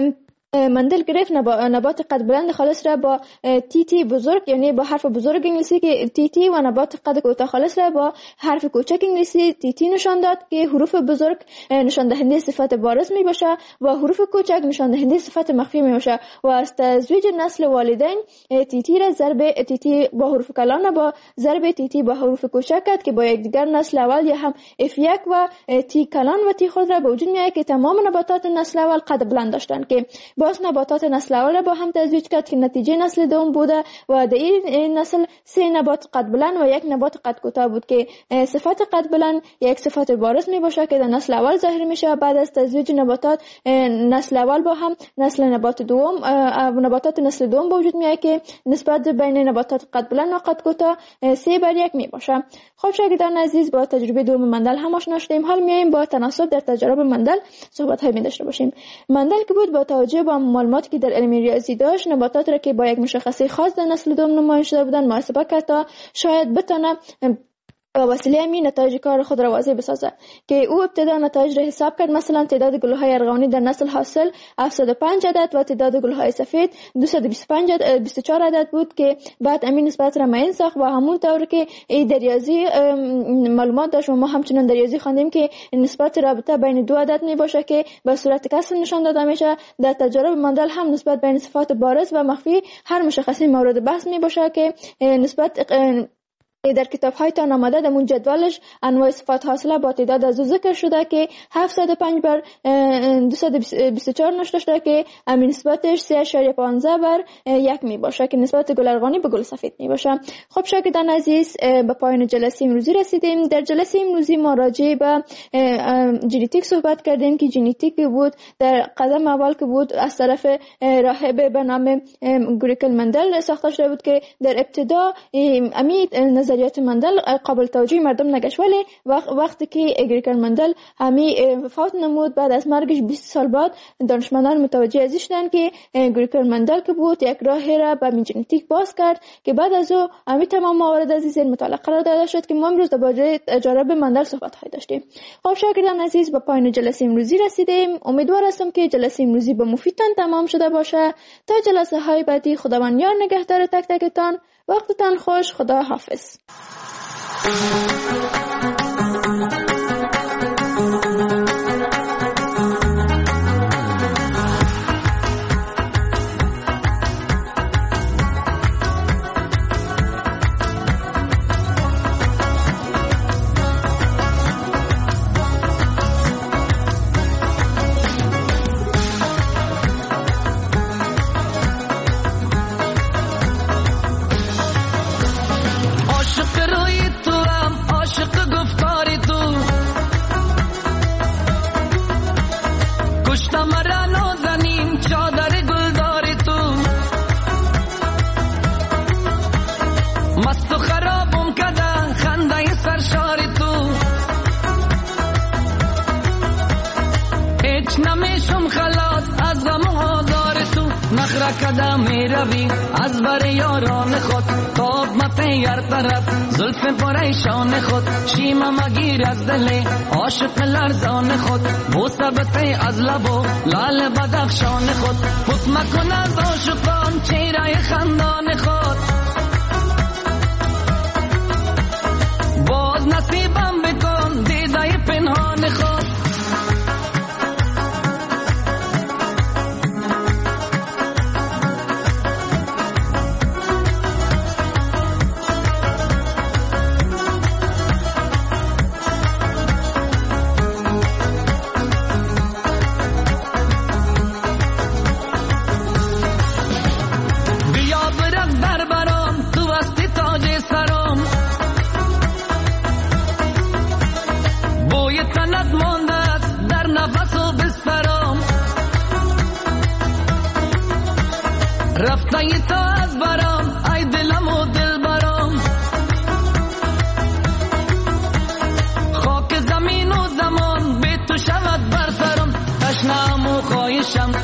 مندل گرفت نبات قد بلند خالص را با تی تی بزرگ، یعنی با حرف بزرگ انگلیسی که تی تی، و نبات قد کوتاه خالص را با حرف کوچک انگلیسی تی تی نشان داد که حروف بزرگ نشان دهنده صفت بارز می باشه و حروف کوچک نشان دهنده صفت مخفی می باشه. و از تزویج نسل والدین تی تی را ضرب تی تی با حروف کلان با ضرب تی تی با حروف کوچک کرد که با یکدیگر نسل اول یا هم اف یک و تی کلان و تی خود را به وجود میاره که تمام نباتات نسل اول قد بلند داشتن که باز نباتات نسل اول را با هم تزویج کرد که نتیجه نسل دوم بوده و در این نسل سه نبات قد بلند و یک نبات قد کوتاه بود که صفت قد بلند یک صفت بارز می باشه که در نسل اول ظاهر میشه. بعد از تزویج نباتات نسل اول با هم نسل نبات دوم نباتات نسل دوم به وجود میاد که نسبت بین نباتات قد بلند و قد کوتاه سه بر یک می باشه. خب شاگردان عزیز، با تجربه دوم مندل هم آشنا شدیم. حال میایم با تناسب در تجارب مندل صحبت های می داشته باشیم. مندل که بود با توجه به معلوماتی که در علم ریاضی داشت، نباتات را که با یک مشخصه خاص در نسل دوم نمایان شده بودند محاسبه کرد تا شاید بتونه با وسیله همین نتایج کار خود را واضح بسازه. که او ابتدا نتایج را حساب کرد. مثلا تعداد گل‌های ارغوانی در نسل حاصل هفتصد و پنج عدد و تعداد گل‌های سفید دویست و بیست و پنج بیست و چهار عدد بود که بعد امین نسبت را معین ساخت و همون طور که ای در ریاضی معلومات داشت و ما همچنان در ریاضی خواندیم که نسبت رابطه بین دو عدد می باشه که به صورت کسر نشان داده میشه. در تجارب مندل هم نسبت بین صفات بارز و مخفی هر مشخصه مورد بحث می باشه که نسبت در کتاب هایتان آمده در اون جدولش انواع صفات حاصله با تعداد از او ذکر شده که هفتصد و پنج بر دویست و بیست و چهار نشته شده که امین نسبتش سه اشاریه پانزده بر یک می باشه که نسبت گل ارغوانی به گل سفید می باشه. خب شاگردان عزیز، به پایان جلسه امروزی رسیدیم. در جلسه امروزی ما راجع به ژنتیک صحبت کردیم که ژنتیک بود در قدم اول که بود از طرف راهب به نام گریگور مندل ساخته شده بود که در ابتدا امید نظریات مندل قابل توجه مردم نگشت، ولی وقتی که گریگور مندل همی وفات نمود بعد از مرگش بیست سال بعد دانشمندان متوجه ازش شدند که گریگور مندل که بود یک راه را به ژنتیک باز کرد که بعد از او همی تمام موارد از این مطالعه قرار داده شد که ما امروز درباره تجارب مندل صحبت های داشتیم. خب شاگردان عزیز، به پایان جلسه امروزی رسیدیم. امیدوار هستم که جلسه امروزی به مفیدتان تمام شده باشه. تا جلسه های بعدی خداوند یار نگهدار تک تکتان. وقتتان خوش. خدا حافظ. کدام می روی از بر یاران خود تاب متیار طرف زلف پریشان خود شیما مگیر از دل عاشق لرزان خود بوسبت از لبو لال بدخشان خود حکم کن از عاشقان چهره خندان خود باز نصیبم بکن دیده پنهان خود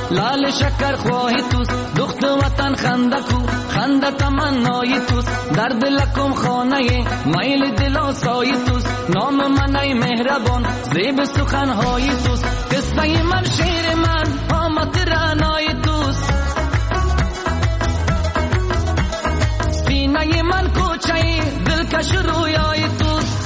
لال شکر خواهی توست دخت وطن خندکو خنده تمنای توست در دلکم خانه میل دل آسای توست نام من ای مهربان زیب سخنهای توست قصه من شیر من آمد رعنای توست سینه من کوچه دلکش رویای توست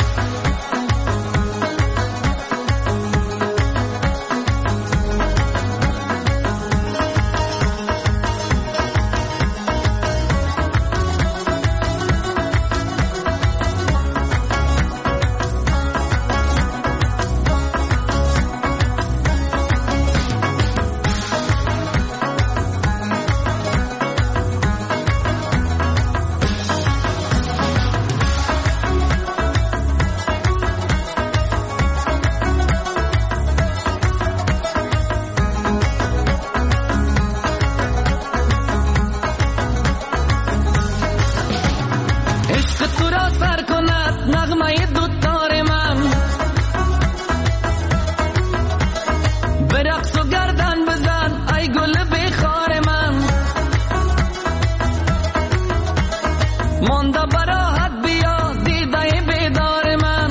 مانده براحت بیا دیده بیدار من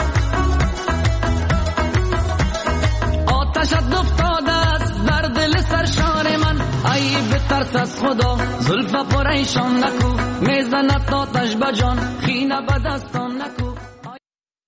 آتشت افتاده است در دل سرشار من ای بترس از خدا زلف پریشان نکو میزند آتش بجان خینه به دستان نکو